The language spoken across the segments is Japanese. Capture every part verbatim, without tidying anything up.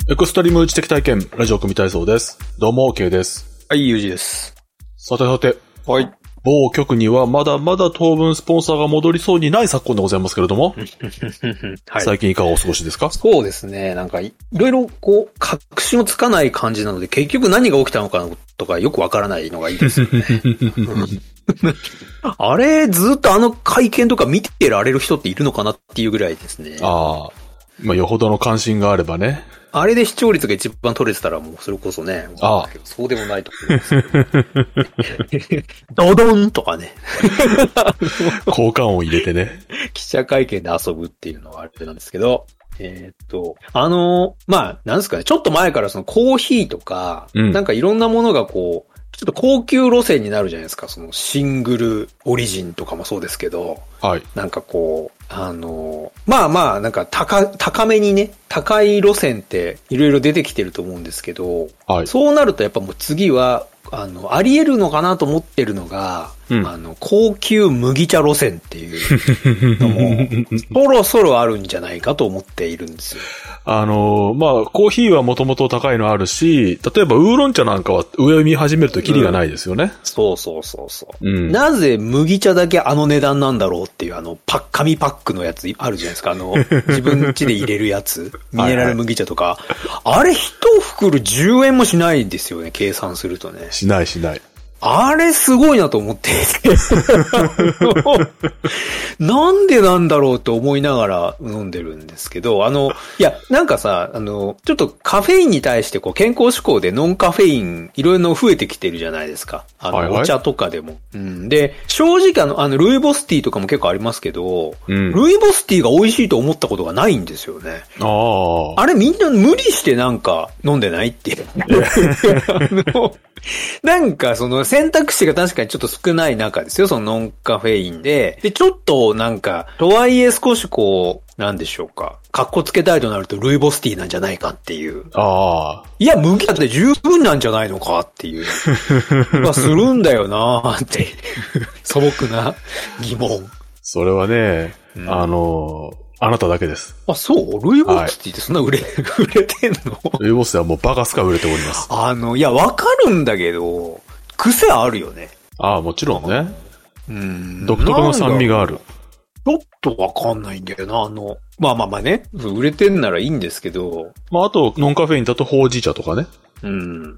エクストリーム知的体験、ラジオ組体操です。どうも、OK です。 はい、ゆうじです。 さてさて。 はい。 某局にはまだまだ当分スポンサーが戻りそうにない昨今でございますけれども。はい、最近いかがお過ごしですか？ そうですね。なんかい、いろいろこう、確信をつかない感じなので、結局何が起きたのかとかよくわからないのがいいですよね。あれ、ずっとあの会見とか見てられる人っているのかなっていうぐらいですね。 ああ。まあ、よほどの関心があればね。 あれで視聴率が一番取れてたらもうそれこそね。 ああ。 そうでもないと思うんですけど。ドドンとかね。 効果音を入れてね。 記者会見で遊ぶっていうのはあれなんですけど。えー、っと、あの、まあ、なんですかね。ちょっと前からそのコーヒーとか、うん、なんかいろんなものがこう、ちょっと高級路線になるじゃないですか。そのシングルオリジンとかもそうですけど。 はい。 なんかこう、あの、まあまあ、なんか高、高めにね、高い路線っていろいろ出てきてると思うんですけど、はい。そうなるとやっぱもう次は、あの、あり得るのかなと思ってるのが、うん、あの、高級麦茶路線っていうのも、そろそろあるんじゃないかと思っているんですよ。 あの、まあ、コーヒーはもともと高いのあるし、例えばウーロン茶なんかは上を見始めるとキリがないですよね。うん、 そうそうそうそう、うん。なぜ麦茶だけあの値段なんだろうっていうあの、パッ、紙パックのやつあるじゃないですか。あの、自分家で入れるやつ。ミネラル麦茶とか。はいはい、あれ一袋じゅうえんもしないんですよね、計算するとね。 しないしない。 あれすごいなと思っていて。なんでなんだろうと思いながら飲んでるんですけど、あの、いや、なんかさ、あの、ちょっとカフェインに対してこう健康志向でノンカフェインいろいろ増えてきてるじゃないですか。あの、はいはい、お茶とかでも。うん。で、正直あの、あの、ルイボスティーとかも結構ありますけど、うん、ルイボスティーが美味しいと思ったことがないんですよね。 ああ。 あれみんな無理してなんか飲んでないっていう。あのなんかその選択肢が確かにちょっと少ない中ですよ、そのノンカフェインで。で、ちょっとなんか、とはいえ少しこう、なんでしょうか。カッコつけたいとなるとルイボスティーなんじゃないかっていう。 ああ。 いや、麦茶って十分なんじゃないのかっていう。まあ、するんだよなーっていう。素朴な疑問。 それはね、うん、あの、あなただけです。 あ、そうルイボスティーってそんな売れ、はい、売れてんの？ ルイボスティーはもうバカスカ売れております。 あの、いや、わかるんだけど、癖あるよね。 ああ、もちろんね。うん。独特の酸味がある。 ちょっとわかんないんだよな、あの、まあまあまあね、売れてんならいいんですけど。 まああと、ノンカフェインだとほうじ茶とかね。 うん。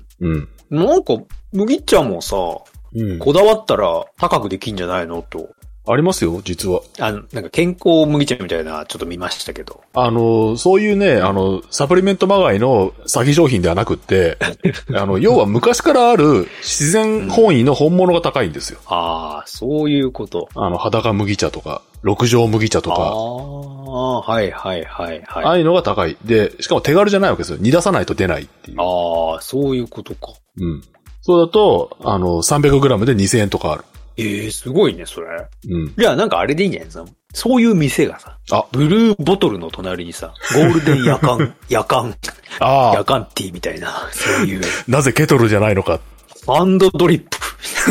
うん。なんか、麦茶もさ、うん、こだわったら高くできんじゃないのと。 ありますよ、実は。 あの、なんか健康麦茶みたいな、ちょっと見ましたけど。 あの、そういうね、あの、サプリメントまがいの詐欺商品ではなくって、あの、要は昔からある自然本位の本物が高いんですよ。 うん、ああ、そういうこと。 あの、裸麦茶とか、六条麦茶とか。ああ、はいはいはいはい。 ああいうのが高い。で、しかも手軽じゃないわけですよ。煮出さないと出ないっていう。 ああ、そういうことか。 うん。そうだと、あの、さんびゃくグラム でにせんえんとかある。 ええー、すごいね、それ。うん。じゃあなんかあれでいいんじゃないですか。そういう店がさ、あ、ブルーボトルの隣にさ、ゴールデン夜間、夜間、ああ。夜間ティーみたいな、そういう。 なぜケトルじゃないのか。 ハンドドリップ。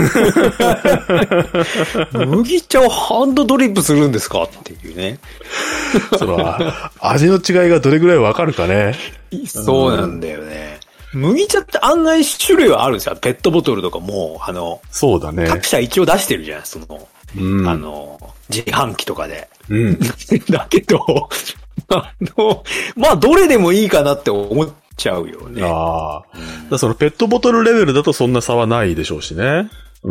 麦茶をハンドドリップするんですかっていうね。 その、味の違いがどれぐらいわかるかね。 そうなんだよね。麦茶って案外種類はあるんですよ。ペットボトルとかも、あの、 そうだね。 各社一応出してるじゃん、その、うん、あの、自販機とかで。うん。だけど、あの、まあ、どれでもいいかなって思っちゃうよね。 ああ。うん、だそのペットボトルレベルだとそんな差はないでしょうしね。うん。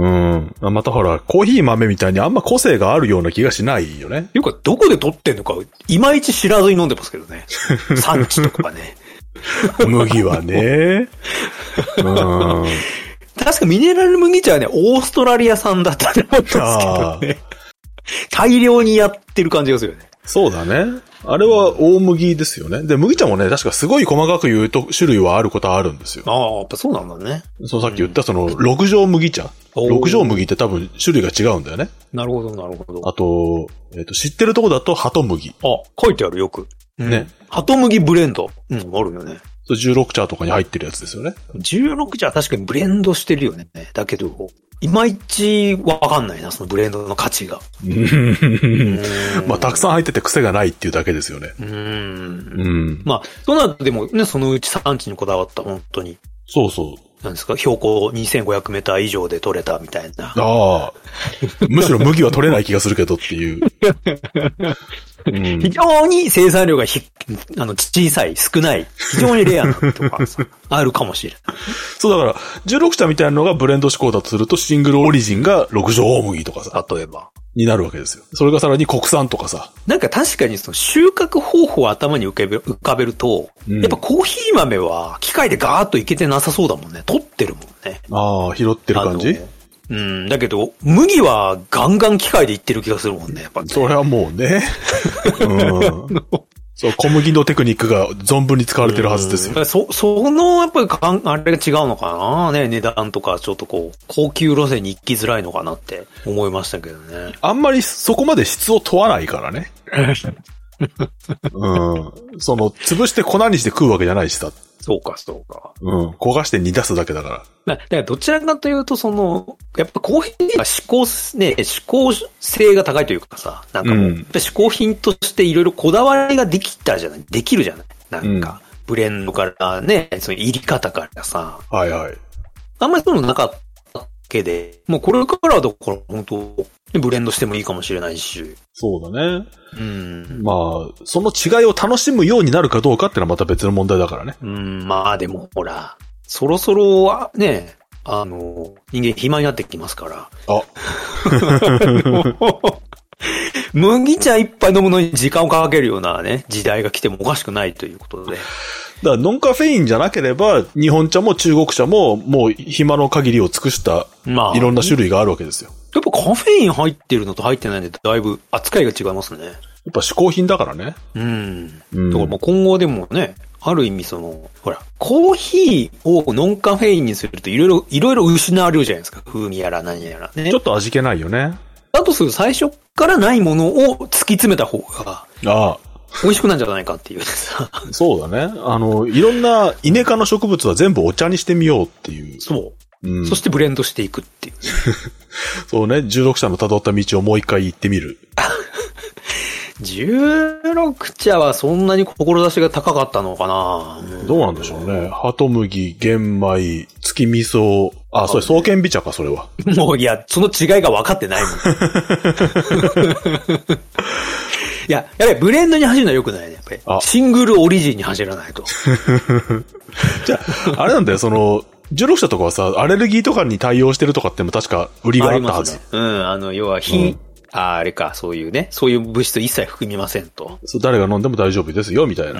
またほら、コーヒー豆みたいにあんま個性があるような気がしないよね。 いうか、どこで取ってんのか、いまいち知らずに飲んでますけどね。産地とかね。 麦はね。うん。 確かミネラル麦茶はね、オーストラリア産だったと思うんですけどね。大量にやってる感じがするよね。 そうだね。あれは大麦ですよね。で、麦茶もね、確かすごい細かく言うと種類はあることはあるんですよ。 ああ、やっぱそうなんだね。 そう、さっき言ったその、六条麦茶。六条麦って多分種類が違うんだよね。 なるほど、なるほど。 あと、えっと、知ってるとこだと、鳩麦。 あ、書いてあるよく。 ね。 鳩麦ブレンド。うん、あるよね。 じゅうろく茶とかに入ってるやつですよね。 じゅうろく茶は確かにブレンドしてるよね。だけど、 いまいちわかんないな、そのブレンドの価値が。 まあ、たくさん入ってて癖がないっていうだけですよね。 うん。 うん。 まあ、そうなるとでもね、そのうち産地にこだわった本当に。 そうそう。 なんですか、標高にせんごひゃくメーター以上で取れたみたいな。 ああ。むしろ麦は取れない気がするけどっていう。うん、 非常に生産量がひあの小さい、少ない、非常にレアなとかあるかもしれない。 そうだから、じゅうろく茶みたいなのがブレンド志向だとすると、シングルオリジンがろくじょう大麦とかさ。 例えば。 になるわけですよ。それがさらに国産とかさ。 なんか確かにその収穫方法を頭に浮かべる、浮かべると、うん、やっぱコーヒー豆は機械でガーッといけてなさそうだもんね。取ってるもんね。 ああ、拾ってる感じ？ うん、だけど、麦はガンガン機械でいってる気がするもんね、やっぱ、ね。 それはもうね。うん。そう、小麦のテクニックが存分に使われてるはずですよ。 そ、その、やっぱりかん、あれが違うのかなね、値段とか、ちょっとこう、高級路線に行きづらいのかなって思いましたけどね。 あんまりそこまで質を問わないからね。うん。その、潰して粉にして食うわけじゃないしさ。 そうか、そうか。 うん。焦がして煮出すだけだから。 だからどちらかというと、その、やっぱコーヒーが嗜好、ね、嗜好性が高いというかさ、なんかもう、うん、やっぱ嗜好品としていろいろこだわりができたじゃない、できるじゃないなんか、うん、ブレンドからね、その入り方からさ。 はいはい。 あんまりそういうのなかったわけで、もうこれからはだから本当、ブレンドしてもいいかもしれないし。 そうだね。 うん。 まあ、その違いを楽しむようになるかどうかってのはまた別の問題だからね。 うん、まあでもほら、そろそろはね、あの、人間暇になってきますから。 あ麦茶一杯飲むのに時間をかけるようなね、時代が来てもおかしくないということで。 だからノンカフェインじゃなければ、日本茶も中国茶ももう暇の限りを尽くしたいろんな種類があるわけですよ。 やっぱカフェイン入ってるのと入ってないのでだいぶ扱いが違いますね。やっぱ嗜好品だからね。 うん。うん、だからもう今後でもね、ある意味その、ほら、コーヒーをノンカフェインにするといろいろ、いろいろ失われるじゃないですか。風味やら何やらね。 ちょっと味気ないよね。 だとすると最初からないものを突き詰めた方が、ああ。美味しくなんじゃないかっていうさ。 そうだね。あの、いろんなイネ科の植物は全部お茶にしてみようっていう。 そう。うん、そしてブレンドしていくっていう。 そうね。じゅうろく茶の辿った道をもう一回行ってみる。 じゅうろく茶はそんなに志が高かったのかな。 どうなんでしょうね。ハトムギ、玄米、月味噌。あ、それ、双剣美茶か、それは。 もう、いや、その違いが分かってないもん。いや、やべ、ブレンドに走るのは良くないね、やっぱり。シングルオリジンに走らないと。 じゃあ、あれなんだよ、その、じゅうろく茶とかはさ、アレルギーとかに対応してるとかっても確か売りがあったはず。 ね、うん、あの、要は、非、うん、あ、あれか、そういうね、そういう物質一切含みませんと。 そう、誰が飲んでも大丈夫ですよ、みたいな。 うん、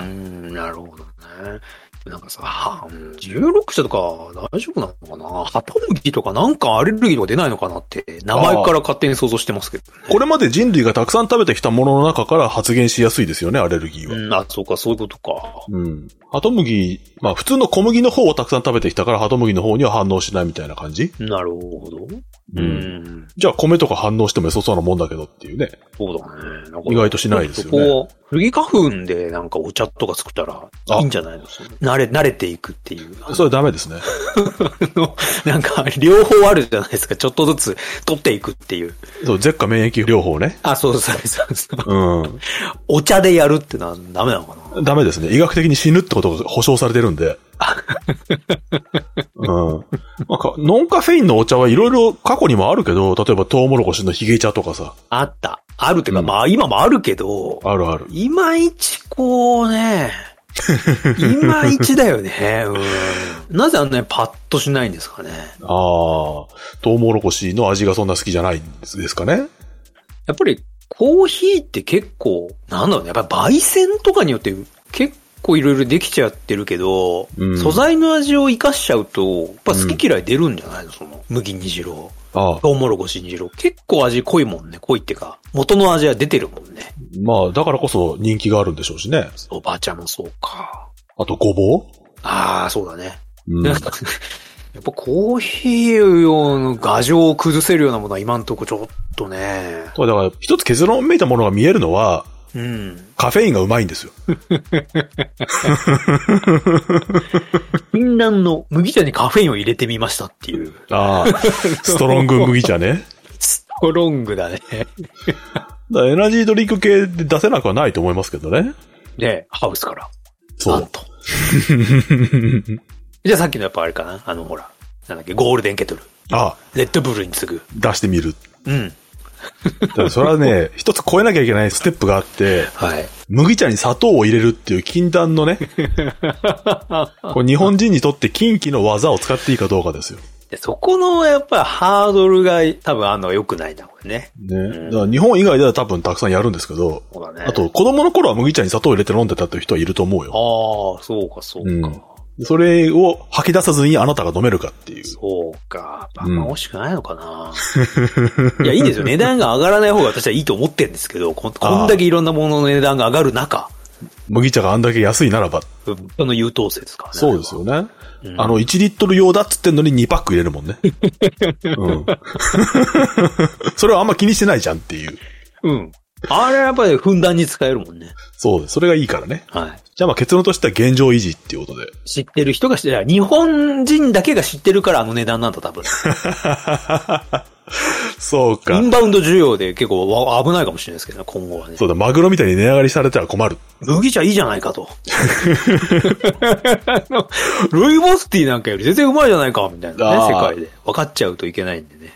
なるほどね。なんかさ、じゅうろく茶とか大丈夫なのかなハトムギとかなんかアレルギーとか出ないのかなって、名前から勝手に想像してますけど、ね。 これまで人類がたくさん食べてきたものの中から発現しやすいですよね、アレルギーは。 うん、あ、そうか、そういうことか。 うん。ハトムギ、まあ普通の小麦の方をたくさん食べてきたからハトムギの方には反応しないみたいな感じ？ なるほど。 うん。うん、じゃあ米とか反応しても良さそうなもんだけどっていうね。 そうだね。 なんか意外としないですよね。 こう、スギ花粉でなんかお茶とか作ったらいいんじゃないの？慣れ、慣れていくっていう。 それダメですね。 なんか両方あるじゃないですか。ちょっとずつ取っていくっていう。 そう、舌下免疫療法ね。 あ、そうそうそうそう。 うん。 お茶でやるってのはダメなのかな？ ダメですね。医学的に死ぬってことが保証されてるんで。うん。なんか、ノンカフェインのお茶はいろいろ過去にもあるけど、例えばトウモロコシのヒゲ茶とかさ。 あった。あるっていうか、うん、まあ今もあるけど。 あるある。 いまいちこうね。いまいちだよね。うん。なぜあんなにパッとしないんですかね。 ああ。トウモロコシの味がそんな好きじゃないんですかね。 やっぱりコーヒーって結構、なんだろうね。やっぱり焙煎とかによって結構結構いろいろできちゃってるけど、うん、素材の味を生かしちゃうと、やっぱ好き嫌い出るんじゃないの、その、麦にしろ。ああトウモロコシにしろ。結構味濃いもんね。濃いってか、元の味は出てるもんね。 まあ、だからこそ人気があるんでしょうしね。 おばあちゃんもそうか。 あと、ごぼう？ ああ、そうだね。うん、やっぱコーヒー用の牙城を崩せるようなものは今んとこちょっとね。 だから、一つ結論めいたものが見えるのは、 うん、 カフェインがうまいんですよ。 禁断の麦茶にカフェインを入れてみましたっていう。 ああ、ストロング麦茶ね。 ストロングだね。 だエナジードリンク系で出せなくはないと思いますけどね。 ね、ハウスから。 そう。 なんと。じゃあさっきのやっぱあれかな、あのほら、なんだっけ、ゴールデンケトル。 ああ。 レッドブルに次ぐ。 出してみる。 うん。 だからそれはね、一つ超えなきゃいけないステップがあって、 はい。 麦茶に砂糖を入れるっていう禁断のね、これ日本人にとって禁忌の技を使っていいかどうかですよ。 そこのやっぱりハードルが多分あんの良くないな、これね。 ね、うん。だから日本以外では多分たくさんやるんですけど、 そうだね。 あと子供の頃は麦茶に砂糖を入れて飲んでたっていう人はいると思うよ。 ああ、そうかそうか。うんそれを吐き出さずにあなたが飲めるかっていう。 そうか。あんま惜しくないのかな。うん、いや、いいんですよ。値段が上がらない方が私はいいと思ってるんですけど、こん、こんだけいろんなものの値段が上がる中。 麦茶があんだけ安いならば。 その優等生ですからね。 そうですよね。うん、あの、いちリットル用だっつってんのににパック入れるもんね。うん。それはあんま気にしてないじゃんっていう。 うん。あれはやっぱりふんだんに使えるもんね。 そうです。それがいいからね。 はい。 じゃあまあ結論としては現状維持っていうことで。 知ってる人が知ってる。日本人だけが知ってるからあの値段なんだ多分。 そうか。 インバウンド需要で結構危ないかもしれないですけどね、今後はね。 そうだ、マグロみたいに値上がりされたら困る。 麦茶いいじゃないかと。ルイボスティーなんかより全然うまいじゃないか、みたいなね、世界で。分かっちゃうといけないんでね。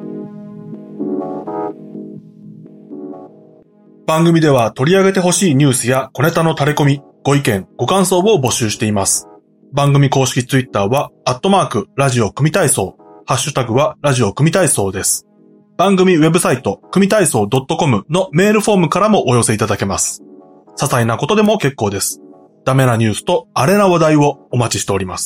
番組では取り上げてほしいニュースや小ネタの垂れ込み、ご意見、ご感想を募集しています。番組公式ツイッターは、アットマーク、ラジオ組体操。ハッシュタグは、ラジオ組体操です。番組ウェブサイト、組体操 .com のメールフォームからもお寄せいただけます。些細なことでも結構です。ダメなニュースとアレな話題をお待ちしております。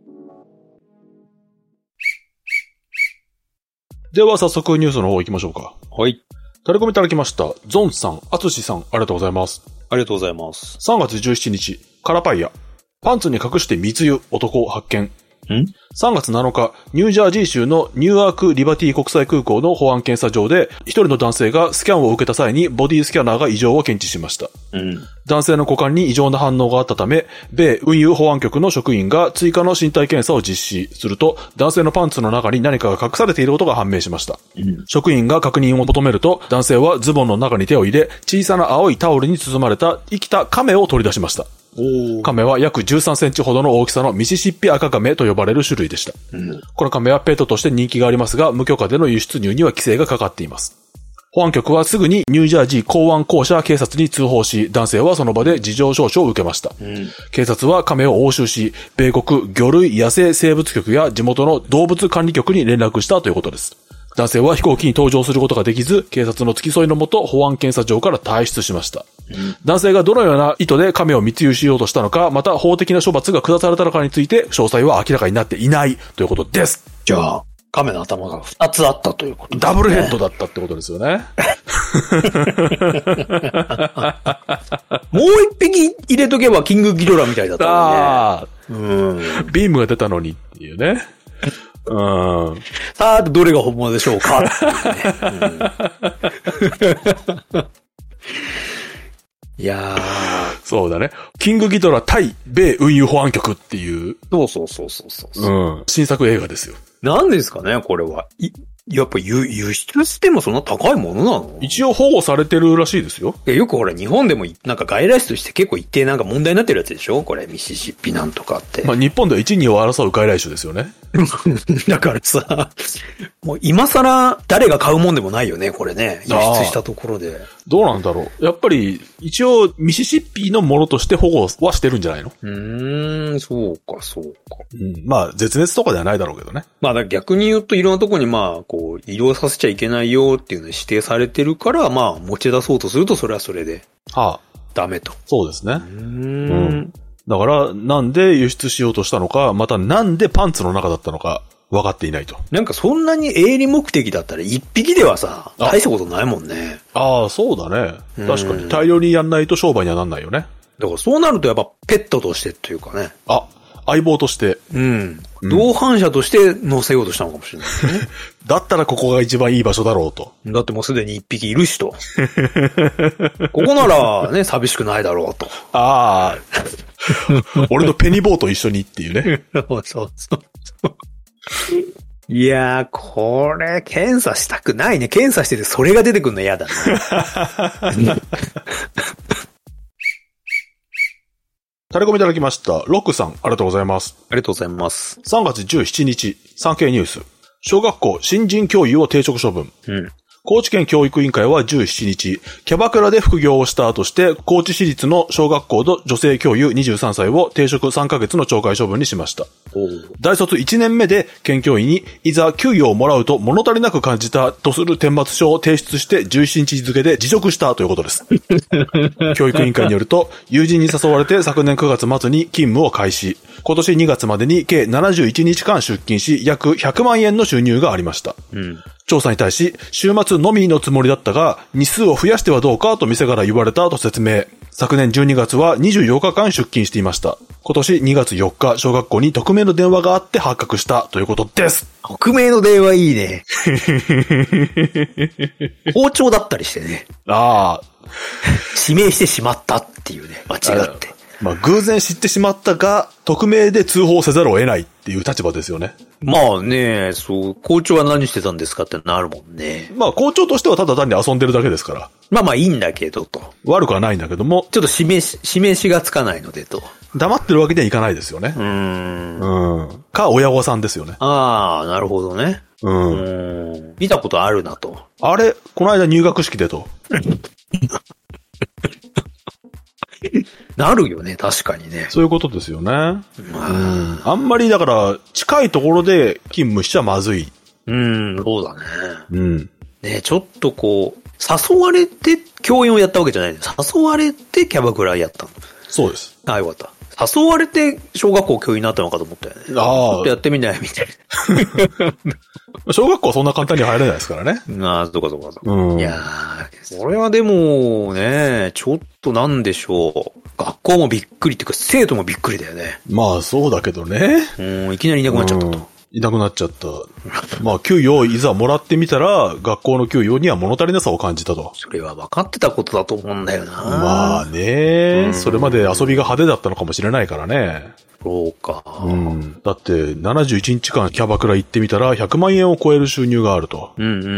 では早速ニュースの方行きましょうか。 はい。 タレコミいただきました。ゾンさん、アツシさん、ありがとうございます。 ありがとうございます。 さんがつじゅうしちにち、カラパイヤ。パンツに隠して密輸、男発見。 ん ? さんがつなのか、ニュージャージー州のニューアーク・リバティ国際空港の保安検査場で、一人の男性がスキャンを受けた際にボディスキャナーが異常を検知しました。 うん、 男性の股間に異常な反応があったため、米運輸保安局の職員が追加の身体検査を実施すると、男性のパンツの中に何かが隠されていることが判明しました。 うん、 職員が確認を求めると、男性はズボンの中に手を入れ、小さな青いタオルに包まれた生きた亀を取り出しました。亀は約じゅうさんセンチほどの大きさのミシシッピアカガメと呼ばれる種類でした。 うん、 この亀はペットとして人気がありますが、無許可での輸出入には規制がかかっています。保安局はすぐにニュージャージー公安公社警察に通報し、男性はその場で事情聴取を受けました。 うん、 警察は亀を押収し、米国魚類野生生物局や地元の動物管理局に連絡したということです。男性は飛行機に搭乗することができず、警察の付き添いのもと保安検査場から退出しました。 うん、 男性がどのような意図で亀を密輸しようとしたのか、また法的な処罰が下されたのかについて、詳細は明らかになっていないということです。 じゃあ、亀の頭がふたつあったということですね。 ダブルヘッドだったってことですよね。 もう一匹入れとけばキングギドラみたいだったのね。ああ、 うん。ビームが出たのにっていうね。うん。 さあ、どれが本物でしょうか、ねうん、いやー。 そうだね。キングギドラ対米運輸保安局っていう。 そうそうそうそうそう。 うん。新作映画ですよ。 なんですかね、これは。いやっぱ輸、輸出してもそんな高いものなの？ 一応保護されてるらしいですよ。 いや、よくほら、日本でもなんか外来種として結構一定なんか問題になってるやつでしょ？これ、ミシシッピなんとかって。 まあ日本では一、二を争う外来種ですよね。 だからさ、もう今更誰が買うもんでもないよね、これね。輸出したところで。 どうなんだろう。やっぱり、一応、ミシシッピのものとして保護はしてるんじゃないの？ うーん、そうか、そうか。 うん、まあ、絶滅とかではないだろうけどね。 まあ、だ逆に言うといろんなとこにまあ、こう、移動させちゃいけないよっていうのに指定されてるから、まあ、持ち出そうとするとそれはそれで。 はあ。 ダメと。 そうですね。うーん。うん。 だから、なんで輸出しようとしたのか、またなんでパンツの中だったのか、分かっていないと。 なんかそんなに営利目的だったら一匹ではさ、大したことないもんね。 ああ、そうだね。確かに大量にやんないと商売にはなんないよね。 だからそうなるとやっぱペットとしてというかね。 あ、 相棒として。 うん。同伴者として乗せようとしたのかもしれないですね。 だったらここが一番いい場所だろうと。 だってもうすでに一匹いるしと。ここならね、寂しくないだろうと。 ああ。俺のペニボーと一緒にっていうね。 そうそうそう。いやー、これ、検査したくないね。検査しててそれが出てくるの嫌だな。 タレコミいただきました。ロックさん、ありがとうございます。 ありがとうございます。 さんがつじゅうしちにち、産経ニュース。小学校新人教諭を停職処分。うん。高知県教育委員会はじゅうしちにち、キャバクラで副業をしたとして、高知市立の小学校の女性教諭にじゅうさんさいを停職さんかげつの懲戒処分にしました。大卒いちねんめで県教員にいざ給与をもらうと物足りなく感じたとする顛末書を提出してじゅうしちにち付で辞職したということです。教育委員会によると、友人に誘われて昨年くがつ末に勤務を開始。今年にがつまでに計ななじゅういちにちかん出勤し、約ひゃくまんえんの収入がありました。うん、調査に対し、週末のみのつもりだったが、日数を増やしてはどうかと店から言われたと説明。昨年じゅうにがつはにじゅうよっかかん出勤していました。今年にがつよっか、小学校に匿名の電話があって発覚したということです。 匿名の電話いいね。包丁だったりしてね。 ああ。 指名してしまったっていうね、間違って。 まあ、偶然知ってしまったが、匿名で通報せざるを得ないっていう立場ですよね。 まあね、そう、校長は何してたんですかってなるもんね。 まあ、校長としてはただ単に遊んでるだけですから。 まあまあいいんだけどと。 悪くはないんだけども。 ちょっと示し、示しがつかないのでと。 黙ってるわけにはいかないですよね。 うーん。 うん。か、親御さんですよね。 ああ、なるほどね。うん。うん。見たことあるなと。 あれ、この間入学式でと。 なるよね、確かにね。 そういうことですよね。うん。あんまりだから、近いところで勤務しちゃまずい。 うん、そうだね。 うん。 ね、ちょっとこう、誘われて教員をやったわけじゃないんです。誘われてキャバクラやったの。 そうです。 ああ、よかった。誘われて小学校教員になったのかと思ったよね。ああ。ちょっとやってみないみたいな。小学校はそんな簡単に入れないですからね。 ああ、そうかそうかそうか。うん、いやー、これはでもね、ちょっとなんでしょう。学校もびっくりっていうか、生徒もびっくりだよね。 まあそうだけどね。 うん、いきなりいなくなっちゃったと。うんいなくなっちゃった。まあ、給与をいざもらってみたら、学校の給与には物足りなさを感じたと。 それは分かってたことだと思うんだよな。 まあね、うん、それまで遊びが派手だったのかもしれないからね。 そうか。 うん。だって、ななじゅういちにちかんキャバクラ行ってみたら、ひゃくまんえんを超える収入があると。 うんうんうん。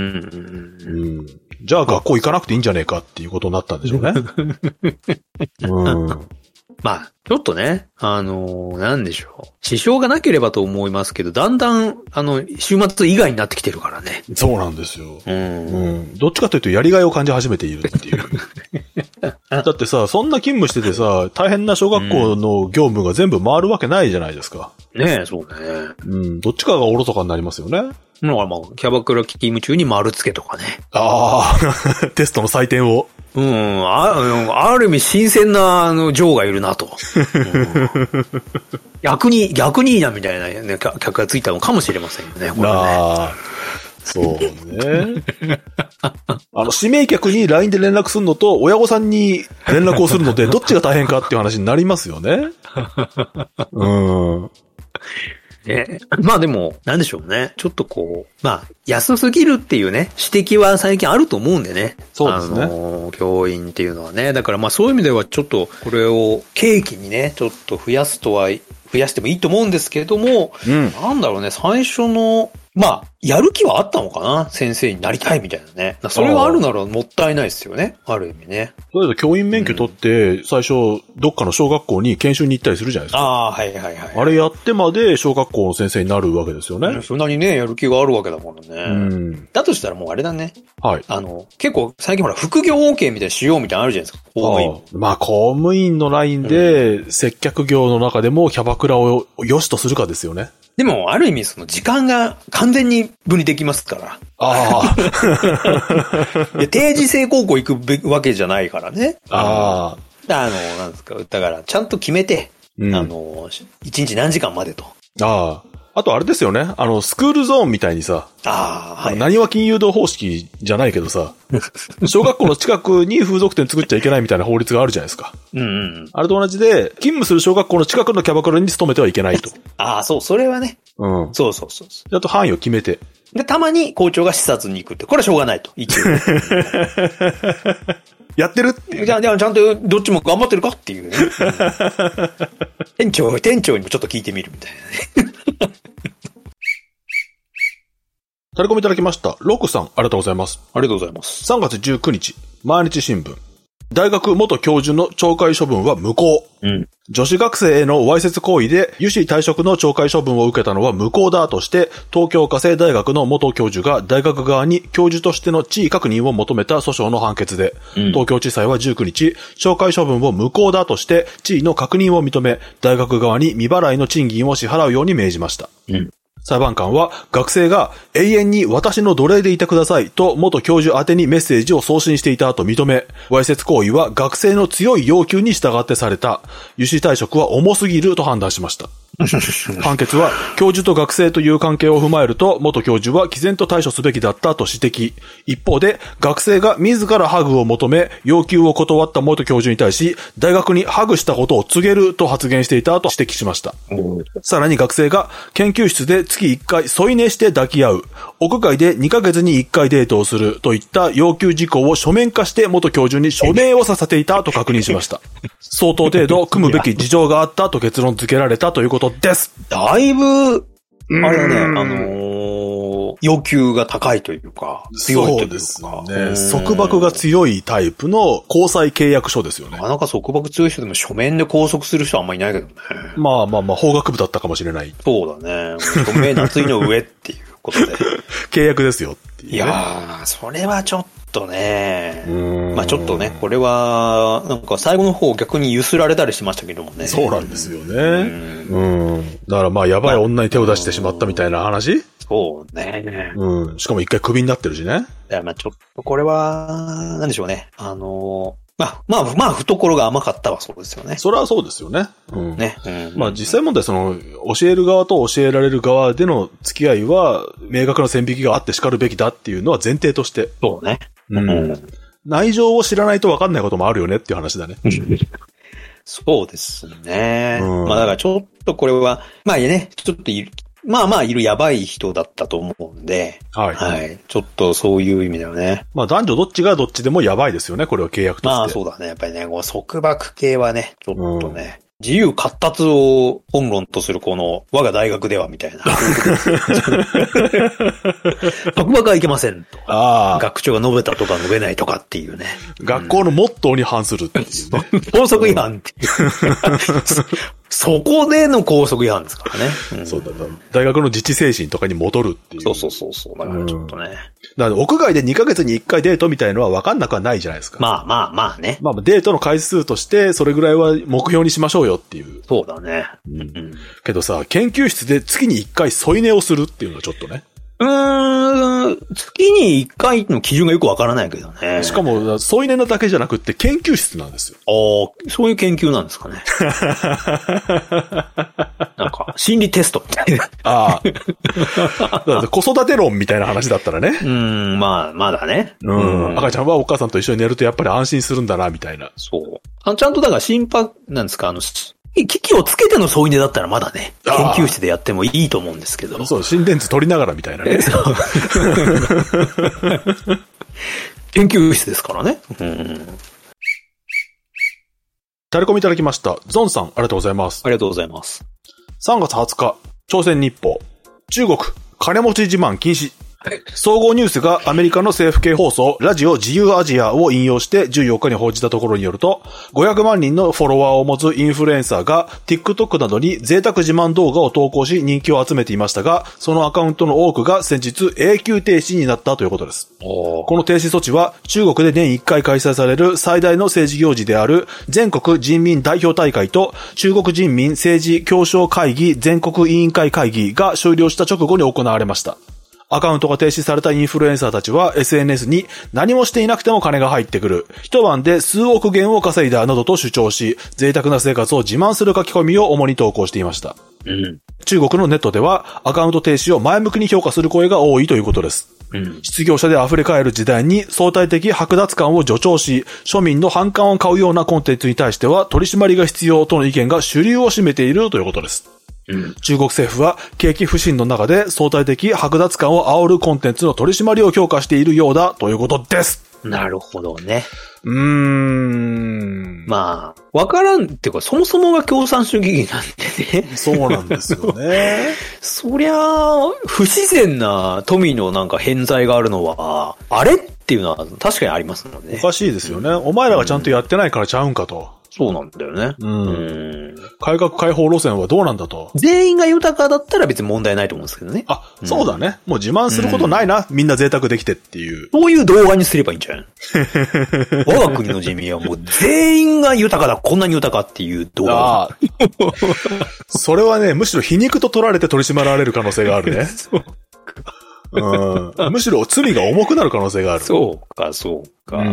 うん。じゃあ学校行かなくていいんじゃねえかっていうことになったんでしょうね。うん。 まあ、ちょっとね、あのー、なんでしょう。支障がなければと思いますけど、だんだん、あの、週末以外になってきてるからね。 そうなんですよ。 うん。 うん。どっちかというと、やりがいを感じ始めているっていう。だってさ、そんな勤務しててさ、大変な小学校の業務が全部回るわけないじゃないですか。 ねえ、そうね。 うん。どっちかがおろそかになりますよね。だからまあ、キャバクラ勤務中に丸つけとかね。 ああ、テストの採点を。 うん、あ, ある意味新鮮な、あの、嬢がいるなと。うん、逆に、逆にいいなみたいな、ね、客がついたのかもしれませんよね、これね。 ああ、そうね。あの、指名客に ライン で連絡するのと、親御さんに連絡をするので、どっちが大変かっていう話になりますよね。うん。 ね、まあでも、なんでしょうね。ちょっとこう、まあ、安すぎるっていうね、指摘は最近あると思うんでね。 そうですね。 あの、教員っていうのはね。だからまあそういう意味ではちょっと、これを契機にね、ちょっと増やすとは、増やしてもいいと思うんですけども、うん、なんだろうね、最初の、まあ、やる気はあったのかな先生になりたいみたいなね。それがあるならもったいないですよね。ある意味ね。 とりあえず教員免許取って、最初、どっかの小学校に研修に行ったりするじゃないですか。 ああ、はいはいはい。 あれやってまで小学校の先生になるわけですよね。 そんなにね、やる気があるわけだもんね。 うん。 だとしたらもうあれだね。 はい。 あの、結構最近ほら、副業 OK みたいなしようみたいなのあるじゃないですか。公務員。 まあ、公務員のラインで、うん、接客業の中でもキャバクラを良しとするかですよね。 でも、ある意味、その時間が完全に分離できますから。 ああ。 定時制高校行くわけじゃないからね。 ああ。あの、なんですか。だから、ちゃんと決めて、うん、あの、一日何時間までと。 ああ。 あとあれですよね。あの、スクールゾーンみたいにさ、 ああ、はい。 何は金融道方式じゃないけどさ、小学校の近くに風俗店作っちゃいけないみたいな法律があるじゃないですか。 うんうん。 あれと同じで、勤務する小学校の近くのキャバクラに勤めてはいけないと。 ああ、そう、それはね。 うん。 そうそうそうそう。 あと範囲を決めて。 で、たまに校長が視察に行くって、これはしょうがないと。一応。 やってるっていう。 じゃあ、じゃあ、ちゃんとどっちも頑張ってるかっていうね。店長、店長にもちょっと聞いてみるみたいなね。 タレコミいただきました。ロクさん、ありがとうございます。 ありがとうございます。 さんがつじゅうくにち、毎日新聞。大学元教授の懲戒処分は無効。 うん。 女子学生へのわいせつ行為で、諭旨退職の懲戒処分を受けたのは無効だとして、東京家政大学の元教授が大学側に教授としての地位確認を求めた訴訟の判決で、うん、東京地裁はじゅうくにち、懲戒処分を無効だとして、地位の確認を認め、大学側に未払いの賃金を支払うように命じました。うん。裁判官は学生が永遠に私の奴隷でいてくださいと元教授宛てにメッセージを送信していたと認め、わいせつ行為は学生の強い要求に従ってされた。諭旨退職は重すぎると判断しました。判決は教授と学生という関係を踏まえると元教授は毅然と対処すべきだったと指摘。一方で学生が自らハグを求め要求を断った元教授に対し大学にハグしたことを告げると発言していたと指摘しました。さらに学生が研究室で月いっかい添い寝して抱き合う、屋外でにかげつにいっかいデートをするといった要求事項を書面化して元教授に署名をさせていたと確認しました。相当程度組むべき事情があったと結論付けられたということです。 だいぶ、あれだね、あのー、要求が高いというか、強いというか。 そうですね。束縛が強いタイプの交際契約書ですよね。 なかなか束縛強い人でも書面で拘束する人はあんまりいないけどね。 まあまあまあ、法学部だったかもしれない。 そうだね。署名夏井の上っていうことで。 契約ですよっていう、ね。 いやー、それはちょっとね。まあちょっとね、これは、なんか最後の方逆に揺すられたりしましたけどもね。 そうなんですよね。うん。だからまあやばい女に手を出してしまったみたいな話？ そうね。 うん。しかも一回クビになってるしね。 いやまあちょっとこれは、なんでしょうね。あの、まあ、まあ、まあ、懐が甘かったはそうですよね。 それはそうですよね。うん。 ね。うん、 まあ実際問題その、教える側と教えられる側での付き合いは、明確な線引きがあって叱るべきだっていうのは前提として。 そうね。 うん。うん、内情を知らないと分かんないこともあるよねっていう話だね。 そうですね。うん、まあだからちょっとこれは、まあね、ちょっといる、まあまあいるやばい人だったと思うんで。はい。はい。ちょっとそういう意味だよね。 まあ男女どっちがどっちでもやばいですよね、これは契約として。 まあそうだね。やっぱりね、こう束縛系はね、ちょっとね、うん、自由闊達を本論とするこの我が大学ではみたいな。束縛はいけませんと。ああ。学長が述べたとか述べないとかっていうね。 学校のモットーに反するっていう、 ね。法則違反っていう。そこでの校則違反ですからね。 うん、そうだな。大学の自治精神とかに戻るっていう。 そうそうそうそう。だからちょっとね。うん、 だから屋外でにかげつにいっかいデートみたいのは分かんなくはないじゃないですか。 まあまあまあね。 まあデートの回数としてそれぐらいは目標にしましょうよっていう。 そうだね。 うん。けどさ、研究室で月にいっかい添い寝をするっていうのはちょっとね。 うーん、月にいっかいの基準がよくわからないけどね。 しかも、添い寝なだけじゃなくって研究室なんですよ。 ああ、そういう研究なんですかね。なんか、心理テストみたいな。ああ。子育て論みたいな話だったらね。 うん、まあ、まだね。 うん。うん、赤ちゃんはお母さんと一緒に寝るとやっぱり安心するんだな、みたいな。 そう。あちゃんとだから心拍、なんですか、あの、機器をつけての添い寝だったらまだね、研究室でやってもいいと思うんですけど。 そう、心電図取りながらみたいなね。そう。 研究室ですからね。うん。 タレコミいただきました。ゾンさん、ありがとうございます。 ありがとうございます。 さんがつはつか、朝鮮日報。中国、金持ち自慢禁止。総合ニュースがアメリカの政府系放送ラジオ自由アジアを引用してじゅうよっかに報じたところによると、ごひゃくまんにんのフォロワーを持つインフルエンサーが TikTok などに贅沢自慢動画を投稿し人気を集めていましたが、そのアカウントの多くが先日永久停止になったということです。この停止措置は中国で年いっかい開催される最大の政治行事である全国人民代表大会と中国人民政治協商会議全国委員会会議が終了した直後に行われました。アカウントが停止されたインフルエンサーたちは エスエヌエス に何もしていなくても金が入ってくる。一晩で数億元を稼いだなどと主張し、贅沢な生活を自慢する書き込みを主に投稿していました。うん、 中国のネットではアカウント停止を前向きに評価する声が多いということです。うん、失業者で溢れ返る時代に相対的剥奪感を助長し、庶民の反感を買うようなコンテンツに対しては取り締まりが必要との意見が主流を占めているということです。うん、中国政府は景気不振の中で相対的剥奪感を煽るコンテンツの取り締まりを強化しているようだということです。 なるほどね。 うーん。 まあ、わからんっていうか、そもそもが共産主義なんでね。 そうなんですよね。 そりゃあ、不自然な富のなんか偏在があるのは、あれっていうのは確かにありますので、ね。 おかしいですよね。お前らがちゃんとやってないからちゃうんかと。 そうなんだよね。 うん。うん改革開放路線はどうなんだと。 全員が豊かだったら別に問題ないと思うんですけどね。 あ、うん、そうだね。もう自慢することないな。うん、みんな贅沢できてっていう。 そういう動画にすればいいんじゃん。我が国の人民はもう全員が豊かだ、こんなに豊かっていう動画。ああ。 それはね、むしろ皮肉と取られて取り締まられる可能性があるね。そううん、むしろ罪が重くなる可能性がある。 そうか、そうか。うん。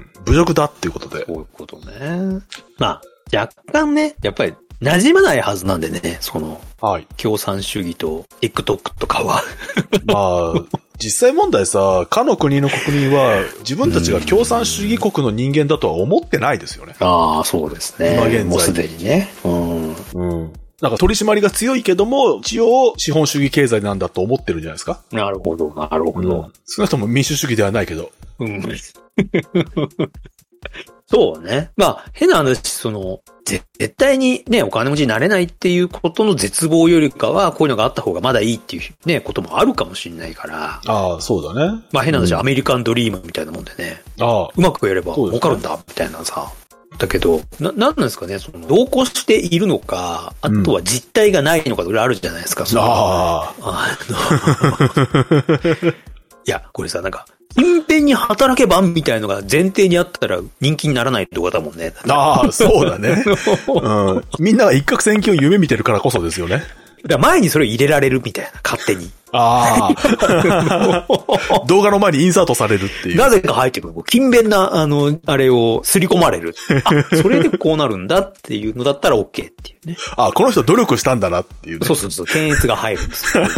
侮辱だっていうことで。 そういうことね。まあ、若干ね、やっぱり馴染まないはずなんでね、その、はい。共産主義と TikTok とかは。 まあ、実際問題さ、かの国の国民は自分たちが共産主義国の人間だとは思ってないですよね。 ああ、そうですね。今現在。もうすでにね。うん。 うん。なんか取り締まりが強いけども、一応資本主義経済なんだと思ってるんじゃないですか。 なるほど、なるほど。うん、 少なくとも民主主義ではないけど。うん。 そうね。まあ、変な話、その、絶対にね、お金持ちになれないっていうことの絶望よりかは、こういうのがあった方がまだいいっていうね、こともあるかもしれないから。 ああ、そうだね。 まあ変な話、うん、アメリカンドリームみたいなもんでね。ああ。うまくやれば儲かるんだ、みたいなさ。だけど、な、なんなんですかね、その、同行しているのか、あとは実態がないのか、それあるじゃないですか、うん、そのああ。あの、いや、これさ、なんか、近辺に働けばみたいのが前提にあったら人気にならないってことだもんね。 ああ、そうだね。うん。みんなが一攫千金を夢見てるからこそですよね。 だ前にそれを入れられるみたいな、勝手に。ああ。動画の前にインサートされるっていう。 なぜか入ってくる。勤勉な、あの、あれを刷り込まれる。あ、それでこうなるんだっていうのだったら OK っていうね。 あ、この人努力したんだなっていうね。 そうそうそう。検閲が入るんですよ。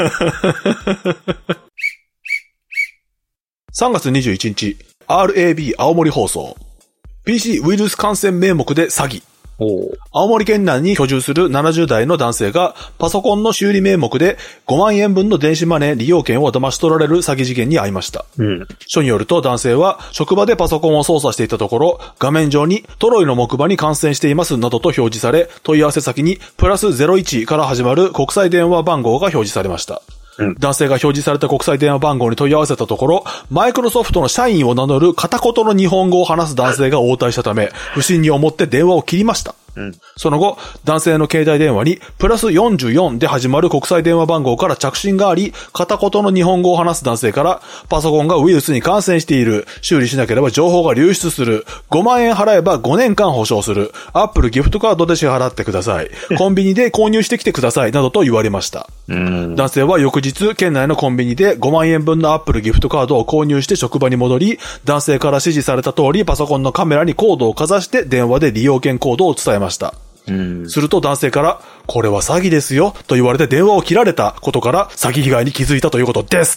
さんがつにじゅういちにち、アールエービー 青森放送。ピーシー ウイルス感染名目で詐欺。青森県内に居住するななじゅうだいの男性がパソコンの修理名目でごまんえんぶんの電子マネー利用券を騙し取られる詐欺事件に遭いました。うん、書によると男性は職場でパソコンを操作していたところ画面上にトロイの木馬に感染していますなどと表示され問い合わせ先にプラスゼロいちから始まる国際電話番号が表示されました。うん、男性が表示された国際電話番号に問い合わせたところ、マイクロソフトの社員を名乗る片言の日本語を話す男性が応対したため、不審に思って電話を切りました。うん、その後、男性の携帯電話にプラスよんじゅうよんで始まる国際電話番号から着信があり、片言の日本語を話す男性からパソコンがウイルスに感染している、修理しなければ情報が流出する、ごまんえん払えばごねんかん保証する、アップルギフトカードで支払ってください、コンビニで購入してきてくださいなどと言われました。うん、男性は翌日、県内のコンビニでごまんえんぶんのアップルギフトカードを購入して職場に戻り、男性から指示された通りパソコンのカメラにコードをかざして電話で利用券コードを伝えました。うん、すると男性から、これは詐欺ですよ、と言われて電話を切られたことから詐欺被害に気づいたということです。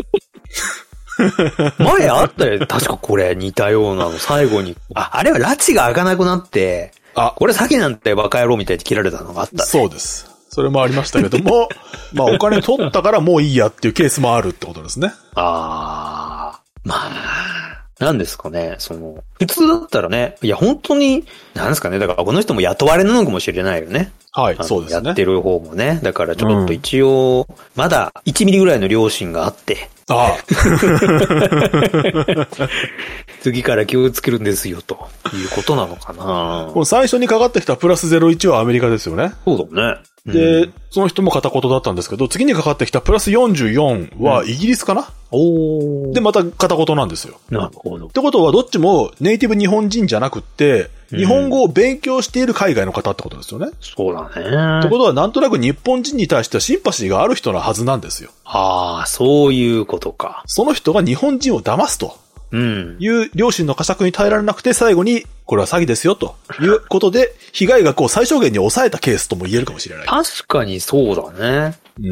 前あったよ、確かこれ似たようなの、最後に。あ、あれは拉致が開かなくなって、あ、これ詐欺なんてバカ野郎みたいに切られたのがあったね。 そうです。それもありましたけども、まあお金取ったからもういいやっていうケースもあるってことですね。 ああ、まあ。なんですかね、その、普通だったらね、いや本当に、なんですかね、だからこの人も雇われなのかもしれないよね。 はい、そうですね。 やってる方もね。だからちょっと一応、うん、まだいちミリぐらいの良心があって。ああ。次から気をつけるんですよ、ということなのかな。 この最初にかかってきたプラスゼロいちはアメリカですよね。 そうだね。 で、うん、その人も片言だったんですけど、次にかかってきたプラスよんじゅうよんはイギリスかな、うん、で、また片言なんですよ。 なるほど。 ってことは、どっちもネイティブ日本人じゃなくって、日本語を勉強している海外の方ってことですよね。 そうだね。 ってことは、なんとなく日本人に対してはシンパシーがある人のはずなんですよ。 ああ、そういうことか。 その人が日本人を騙すとうん。 いう両親の呵責に耐えられなくて最後に、これは詐欺ですよ、ということで、被害額を最小限に抑えたケースとも言えるかもしれない。 確かにそうだね。 うん。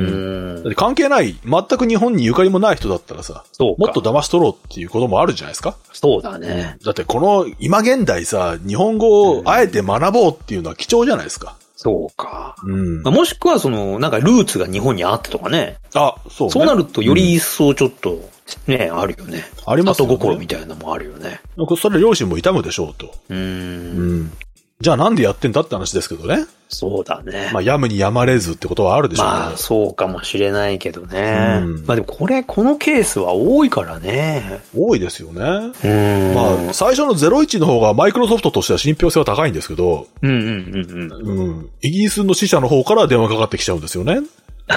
うん、関係ない、全く日本にゆかりもない人だったらさ、もっと騙し取ろうっていうこともあるじゃないですか。 そうだね。 だってこの今現代さ、日本語をあえて学ぼうっていうのは貴重じゃないですか。 そうか。 うん。 もしくはその、なんかルーツが日本にあってとかね。 あ、そうね。 そうなるとより一層ちょっと、ね、うん、あるよね。 ありますよね。 後心みたいなのもあるよね。 それ両親も痛むでしょうと。 うーん。 うん。じゃあなんでやってんだって話ですけどね。 そうだね。 まあ、やむにやまれずってことはあるでしょうね。 まあ、そうかもしれないけどね。うん、まあでもこれ、このケースは多いからね。 多いですよね。 うん。 まあ、最初のゼロイチの方がマイクロソフトとしては信憑性は高いんですけど。 うんうんうんうん。 うん。イギリスの支社の方から電話かかってきちゃうんですよね。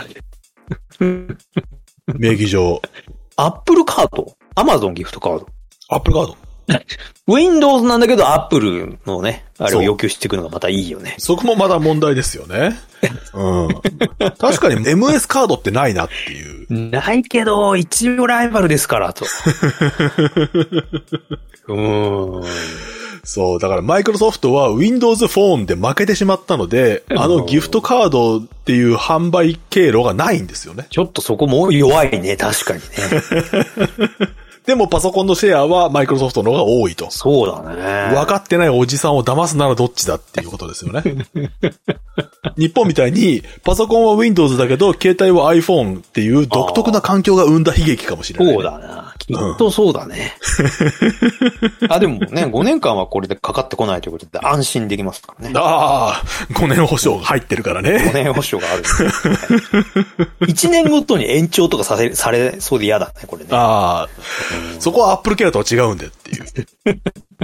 名義上。 アップルカード、アマゾンギフトカード。 アップルカード。 Windows なんだけど Apple のね、あれを要求していくのがまたいいよね。 そこもまだ問題ですよね。うん。確かに エムエス カードってないなっていう。 ないけど、一応ライバルですからと。うーん。 そう、だからマイクロソフトは Windows フォンで負けてしまったので、あのギフトカードっていう販売経路がないんですよね。 ちょっとそこも弱いね、確かにね。 でもパソコンのシェアはマイクロソフトの方が多いと。 そうだね。 分かってないおじさんを騙すならどっちだっていうことですよね。日本みたいにパソコンは Windows だけど携帯は iPhone っていう独特な環境が生んだ悲劇かもしれない、ね。 そうだな。きっとそうだね。うん、あ、でもね、ごねんかんはこれでかかってこないということで安心できますからね。 ああ、ごねん保証が入ってるからね。 ごねん保証がある、ね。いちねんごとに延長とかさせ、されそうで嫌だね、これね。ああ。 そこはアップルケアとは違うんでっていう。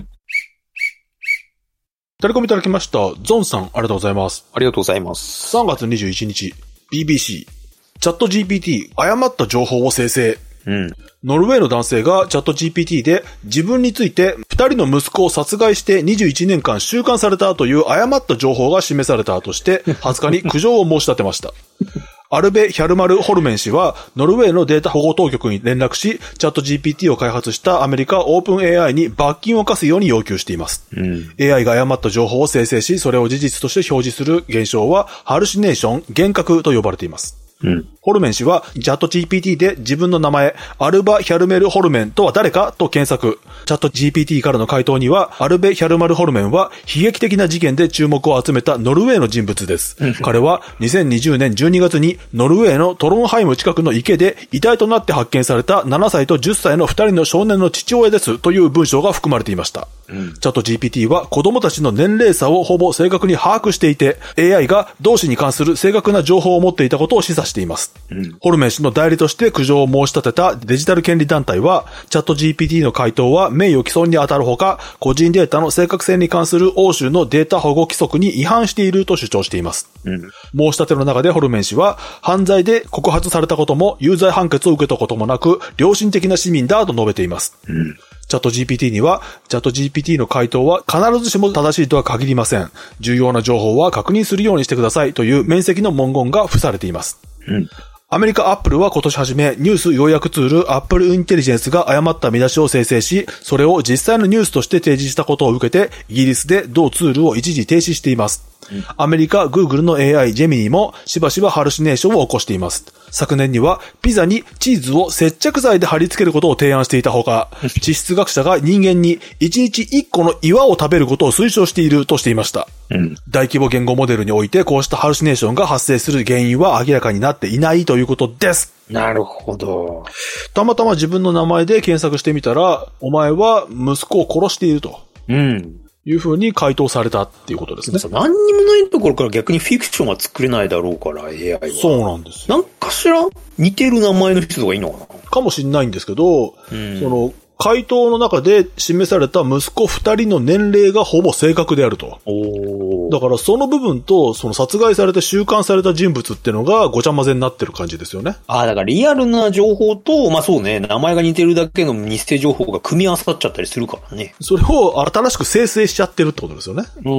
タレコミいただきました。ゾンさん、ありがとうございます。 ありがとうございます。 さんがつにじゅういちにち、ビービーシー、チャット ジーピーティー、誤った情報を生成。 うん。 ノルウェーの男性がチャット ジーピーティー で自分についてふたりの息子を殺害してにじゅういちねんかん収監されたという誤った情報が示されたとしてはつかに苦情を申し立てました。アルベ・ヒャルマル・ホルメン氏は、ノルウェーのデータ保護当局に連絡し、チャット ジーピーティー を開発したアメリカオープン エーアイ に罰金を課すように要求しています。 うん、 エーアイ が誤った情報を生成し、それを事実として表示する現象は、ハルシネーション、幻覚と呼ばれています。 うん、 ホルメン氏は、チャット ジーピーティー で自分の名前、アルバ・ヒャルメル・ホルメンとは誰かと検索。チャット ジーピーティー からの回答には、アルベ・ヒャルマル・ホルメンは、悲劇的な事件で注目を集めたノルウェーの人物です。彼は、にせんにじゅうねんじゅうにがつに、ノルウェーのトロンハイム近くの池で、遺体となって発見されたななさいとじゅっさいのふたりの少年の父親です、という文章が含まれていました。 うん、 チャット ジーピーティー は、子供たちの年齢差をほぼ正確に把握していて、エーアイ が同氏に関する正確な情報を持っていたことを示唆しています。 うんホルメン氏の代理として苦情を申し立てたデジタル権利団体は、チャット ジーピーティー の回答は名誉毀損に当たるほか、個人データの正確性に関する欧州のデータ保護規則に違反していると主張しています。 うん、 申し立ての中でホルメン氏は、犯罪で告発されたことも有罪判決を受けたこともなく、良心的な市民だと述べています。 うんチャット ジーピーティー には、チャット ジーピーティー の回答は必ずしも正しいとは限りません。重要な情報は確認するようにしてくださいという面積の文言が付されています。 うんアメリカアップルは今年初めニュース要約ツールアップルインテリジェンスが誤った見出しを生成し、それを実際のニュースとして提示したことを受けて、イギリスで同ツールを一時停止しています。うん、アメリカ Google の エーアイ ジェミニもしばしばハルシネーションを起こしています。昨年にはピザにチーズを接着剤で貼り付けることを提案していたほか、地質学者が人間にいちにちいっこの岩を食べることを推奨しているとしていました。 うん、 大規模言語モデルにおいてこうしたハルシネーションが発生する原因は明らかになっていないということです。 なるほど。 たまたま自分の名前で検索してみたら、お前は息子を殺していると。 うん。 いう風に回答されたっていうことですね。 何にもないところから逆にフィクションは作れないだろうから、エーアイ は。 そうなんですよ。 なんかしら似てる名前の人がいいのかなかもしれないんですけど、 うん、 その、回答の中で示された息子二人の年齢がほぼ正確であると。 おだからその部分と、その殺害されて収監された人物っていうのがごちゃ混ぜになってる感じですよね。 ああ、だからリアルな情報と、まあそうね、名前が似てるだけの偽情報が組み合わさっちゃったりするからね。 それを新しく生成しちゃってるってことですよね。 うん。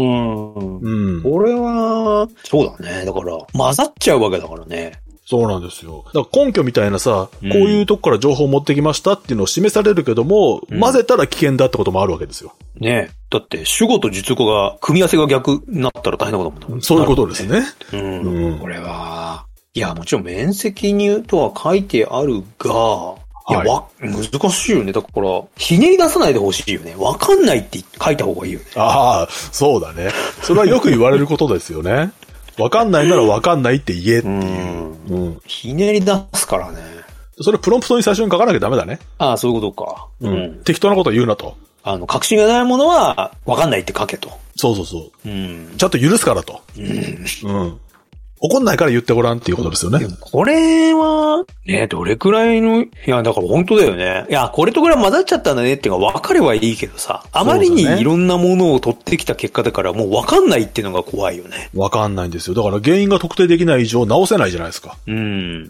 うん。 これは、そうだね。だから、混ざっちゃうわけだからね。 そうなんですよ。だから根拠みたいなさ、こういうとこから情報を持ってきましたっていうのを示されるけども、うん、混ぜたら危険だってこともあるわけですよ。 ねえ。だって主語と述語が、組み合わせが逆になったら大変なこともんね。 そういうことですね。 うん。うん、これは、いや、もちろん面積にとは書いてあるが、いや、わ、難しいよね。だから、ひねり出さないでほしいよね。わかんないって書いた方がいいよね。 ああ、そうだね。それはよく言われることですよね。わかんないならわかんないって言えっていう。うんうん、ひねり出すからね。 それプロンプトに最初に書かなきゃダメだね。 ああ、そういうことか。 うん。うん、適当なこと言うなと。 あの、確信がないものは、わかんないって書けと。 そうそうそう。 うん。 ちゃんと許すからと。うん。うん。怒んないから言ってごらんっていうことですよね。 これは、ね、どれくらいの、いや、だから本当だよね。いや、これとこれ混ざっちゃったんだねっていうのが分かればいいけどさ、あまりにいろんなものを取ってきた結果だからもう分かんないっていうのが怖いよね。 分かんないんですよ。だから原因が特定できない以上直せないじゃないですか。 うん。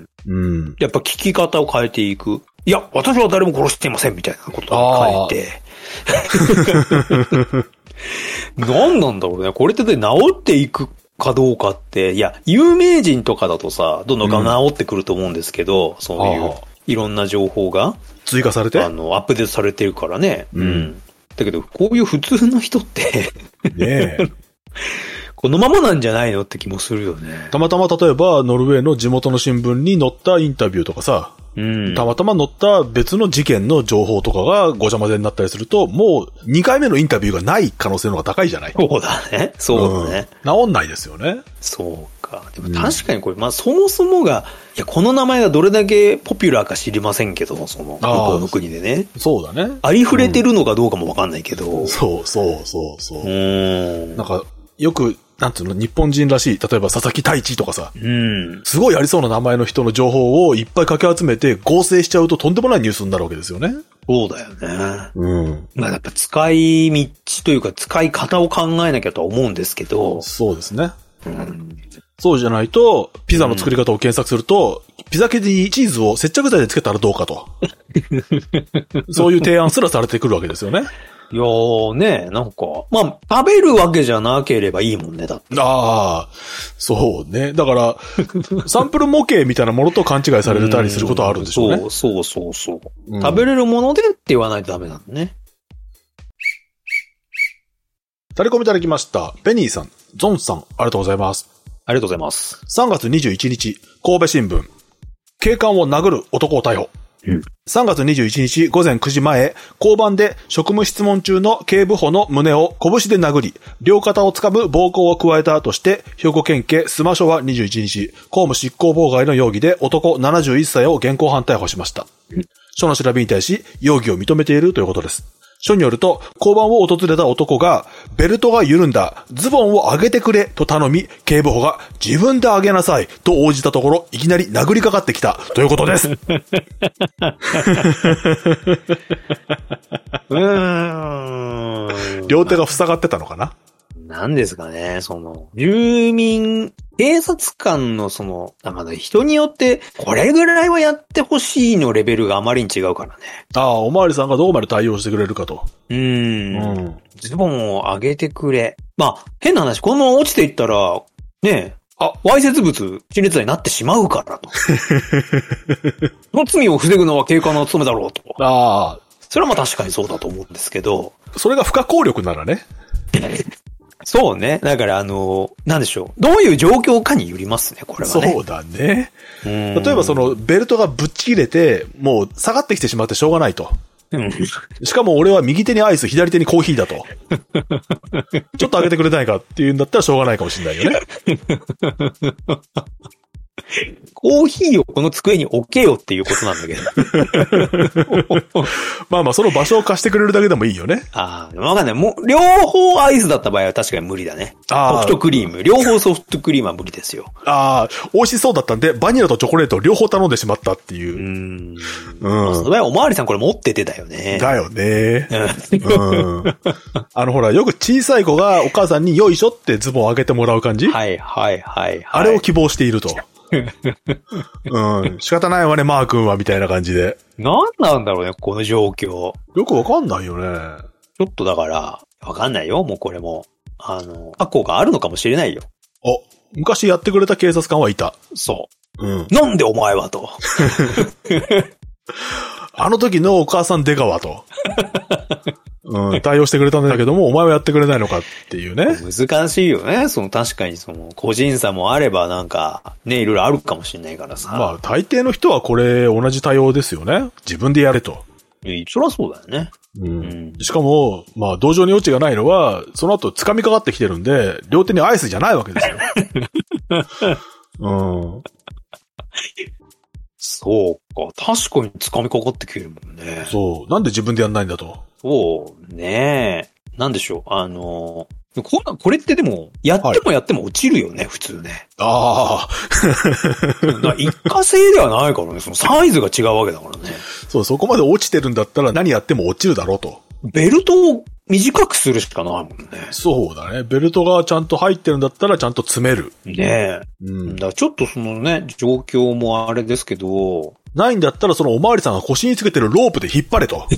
うん。 やっぱ聞き方を変えていく。いや、私は誰も殺していませんみたいなことを変えて。何なんだろうね。これってで治っていくかどうかって、いや、有名人とかだとさ、どんどん治ってくると思うんですけど、うん、そういういろんな情報が追加されてあの、アップデートされてるからね。うん。うん、だけど、こういう普通の人ってねえ。 このままなんじゃないのって気もするよね。 たまたま例えば、ノルウェーの地元の新聞に載ったインタビューとかさ、うん、たまたま載った別の事件の情報とかがごちゃ混ぜになったりすると、もうにかいめのインタビューがない可能性の方が高いじゃない。 そうだね。そうだね。 うん、治んないですよね。 そうか。でも確かにこれ、まあそもそもが、いや、この名前がどれだけポピュラーか知りませんけど、その、向こうの国でね。 そうだね。 ありふれてるのかどうかもわかんないけど。 うん、そうそうそうそう。うん。なんか、よく、なんていうの、日本人らしい、例えば佐々木太一とかさ、うん、すごいありそうな名前の人の情報をいっぱいかき集めて合成しちゃうととんでもないニュースになるわけですよね。 そうだよね。 うん。 まあやっぱ使い道というか使い方を考えなきゃとは思うんですけど。 そうですね。うん、そうじゃないと、ピザの作り方を検索すると、うん、ピザ生地にチーズを接着剤でつけたらどうかと。そういう提案すらされてくるわけですよね。 いやーね、なんか、まあ、食べるわけじゃなければいいもんね、だって。 ああ、そうね。だから、サンプル模型みたいなものと勘違いされたりすることはあるんでしょうね。 そうそうそうそう、うん。食べれるものでって言わないとダメなんだね。 タレコミいただきました。ペニーさん、ゾンさん、ありがとうございます。 ありがとうございます。 さんがつにじゅういちにち、神戸新聞。警官を殴る男を逮捕。うん、さんがつにじゅういちにちごぜんくじまえ、交番で職務質問中の警部補の胸を拳で殴り、両肩を掴む暴行を加えたとして、兵庫県警須磨署はにじゅういちにち、公務執行妨害の容疑で男ななじゅういっさいを現行犯逮捕しました。うん、署の調べに対し、容疑を認めているということです。署によると、交番を訪れた男が、ベルトが緩んだ、ズボンを上げてくれと頼み、警部補が自分で上げなさいと応じたところ、いきなり殴りかかってきたということです。うーん。両手が塞がってたのかな？ なんですかね、その、住民、警察官のその、まだ人によって、これぐらいはやってほしいのレベルがあまりに違うからね。 ああ、おまわりさんがどこまで対応してくれるかと。 うーん。うん。ズボンを上げてくれ。まあ、変な話、このまま落ちていったら、ねえ、あ、わいせつ物、陳列罪になってしまうからと。その罪を防ぐのは警官の務めだろうと。 ああ。 それはまあ確かにそうだと思うんですけど。 それが不可抗力ならね。 そうね。だからあの、なんでしょう。どういう状況かによりますね、これはね。 そうだね。例えばその、ベルトがぶっちぎれて、もう下がってきてしまってしょうがないと。うん、しかも俺は右手にアイス、左手にコーヒーだと。ちょっと上げてくれないかっていうんだったらしょうがないかもしれないよね。 コーヒーをこの机に置けよっていうことなんだけど。 まあまあ、その場所を貸してくれるだけでもいいよね。 ああ、わかんない。もう、両方アイスだった場合は確かに無理だね。ソフトクリーム。両方ソフトクリームは無理ですよ。 ああ、美味しそうだったんで、バニラとチョコレートを両方頼んでしまったっていう。うん。 うん。その場合、おまわりさんこれ持っててだよね。 だよね。うん。あのほら、よく小さい子がお母さんによいしょってズボンをあげてもらう感じ？ はいはいはい、はい。 あれを希望していると。うん。仕方ないわね、マー君は、みたいな感じで。 なんなんだろうね、この状況。 よくわかんないよね。 ちょっとだから、わかんないよ、もうこれも。あの、過去があるのかもしれないよ。 あ、昔やってくれた警察官はいた。 そうん。 なんでお前はと。 あの時のお母さん出川と。うん、対応してくれたんだけども、お前はやってくれないのかっていうね。 難しいよね。その確かにその個人差もあればなんかね、いろいろあるかもしれないからさ。 まあ大抵の人はこれ同じ対応ですよね。自分でやれと。 いや、そりゃそうだよね。 うん。うん、しかも、まあ同情に余地がないのは、その後掴みかかってきてるんで、両手にアイスじゃないわけですよ。うん。 そうか。確かに掴みかかってきてるもんね。 そう。なんで自分でやんないんだと。 そうね。なんでしょう。あの、こ, これってでも、やってもやっても落ちるよね、はい、普通ね。 ああ。一過性ではないからね。そのサイズが違うわけだからね。 そう、そこまで落ちてるんだったら何やっても落ちるだろうと。 ベルトを短くするしかないもんね。 そうだね。ベルトがちゃんと入ってるんだったらちゃんと詰める。 ねえ。うん。だからちょっとそのね、状況もあれですけど。 ないんだったらそのおまわりさんが腰につけてるロープで引っ張れと。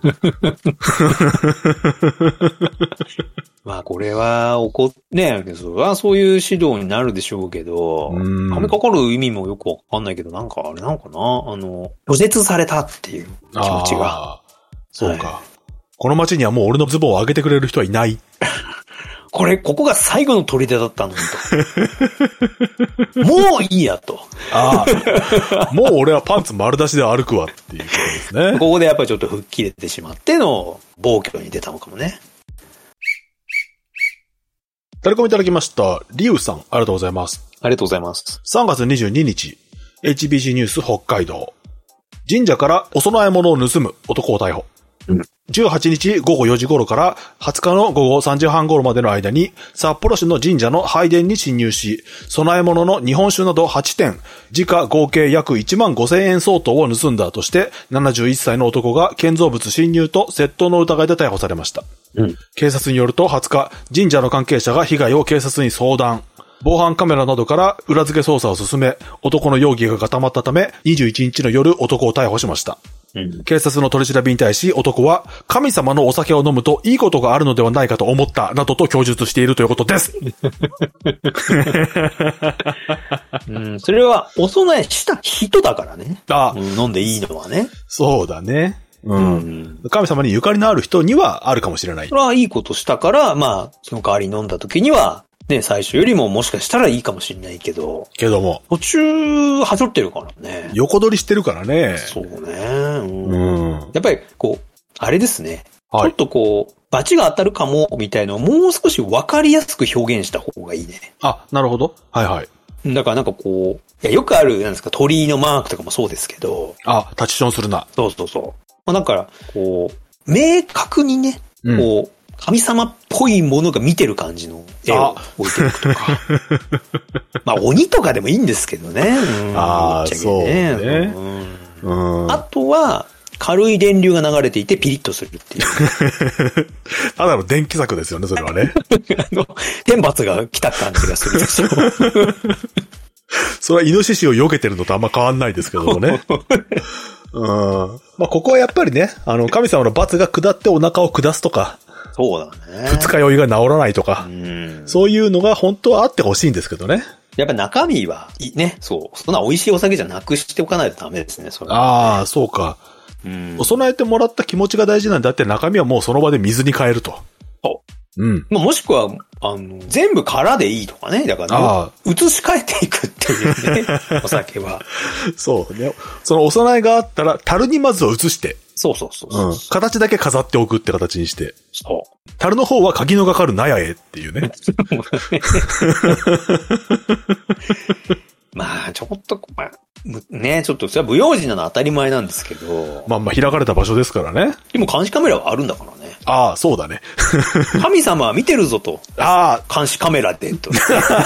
まあこれは怒っ、ねえ、それはそういう指導になるでしょうけど、噛みかかる意味もよくわかんないけど、なんかあれなのかな、あの、拒絶されたっていう気持ちが。 そうか。はい、この街にはもう俺のズボンを上げてくれる人はいない。 これ、ここが最後の砦だったのにと。もういいやと。 ああ。もう俺はパンツ丸出しで歩くわっていうことですね。 ここでやっぱりちょっと吹っ切れてしまっての暴挙に出たのかもね。 タレコミいただきました。リュウさん、ありがとうございます。 ありがとうございます。 さんがつにじゅうににち、エイチビーシー ニュース北海道。神社からお供え物を盗む男を逮捕。うん、じゅうはちにちごごよじ頃からはつかのごごさんじはん頃までの間に札幌市の神社の拝殿に侵入し、供え物の日本酒などはちてん、時価合計約いちまんごせんえん相当を盗んだとして、ななじゅういっさいの男が建造物侵入と窃盗の疑いで逮捕されました。うん、警察によるとはつか、神社の関係者が被害を警察に相談。防犯カメラなどから裏付け捜査を進め、男の容疑が固まったため、にじゅういちにちの夜男を逮捕しました。うん、警察の取り調べに対し男は、神様のお酒を飲むといいことがあるのではないかと思った、などと供述しているということです。 うん、それはお供えした人だからね。あ、うん、飲んでいいのはね。 そうだね。うん。うん、神様にゆかりのある人にはあるかもしれない。 それはいいことしたから、まあ、その代わり飲んだ時には、ね、最初よりももしかしたらいいかもしれないけど。 けども。 途中、はしょってるからね。 横取りしてるからね。 そうね。うん。やっぱり、こう、あれですね。はい、ちょっとこう、罰が当たるかも、みたいのをもう少し分かりやすく表現した方がいいね。 あ、なるほど。はいはい。 だからなんかこう、いやよくある、なんですか、鳥居のマークとかもそうですけど。 あ、タッチションするな。 そうそうそう。まあ、だから、こう、明確にね、うん、こう、神様っぽいものが見てる感じの絵を置いておくとか。まあ鬼とかでもいいんですけどね。うん、 ああ、そうね、 うんうん。あとは、軽い電流が流れていてピリッとするっていう。 ただの電気柵ですよね、それはね。 あの、天罰が来た感じがするでしょ。 それはイノシシを避けてるのとあんま変わんないですけどもね。うん。まあここはやっぱりね、あの、神様の罰が下ってお腹を下すとか。 そうだね。 二日酔いが治らないとか、うん、そういうのが本当はあってほしいんですけどね。 やっぱ中身は、ね、そう、そんな美味しいお酒じゃなくしておかないとダメですね、それはね。 ああ、そうか。うん。お供えてもらった気持ちが大事なんだって中身はもうその場で水に変えると。 そう。うん。まあ、もしくは、あの、全部空でいいとかね。だから、ね、移し替えていくっていうね、お酒は。 そうね。そのお供えがあったら、樽にまずは移して。 そうそうそうそう、 うん。形だけ飾っておくって形にして。 そう。 樽の方は鍵のかかる納屋へっていうね。 まあ、ちょっと、まあ、ね、ちょっと、それは不用心なのは当たり前なんですけど。 まあまあ、開かれた場所ですからね。 でも監視カメラはあるんだからね。 ああ、そうだね。 神様は見てるぞと。 ああ。 監視カメラで、と。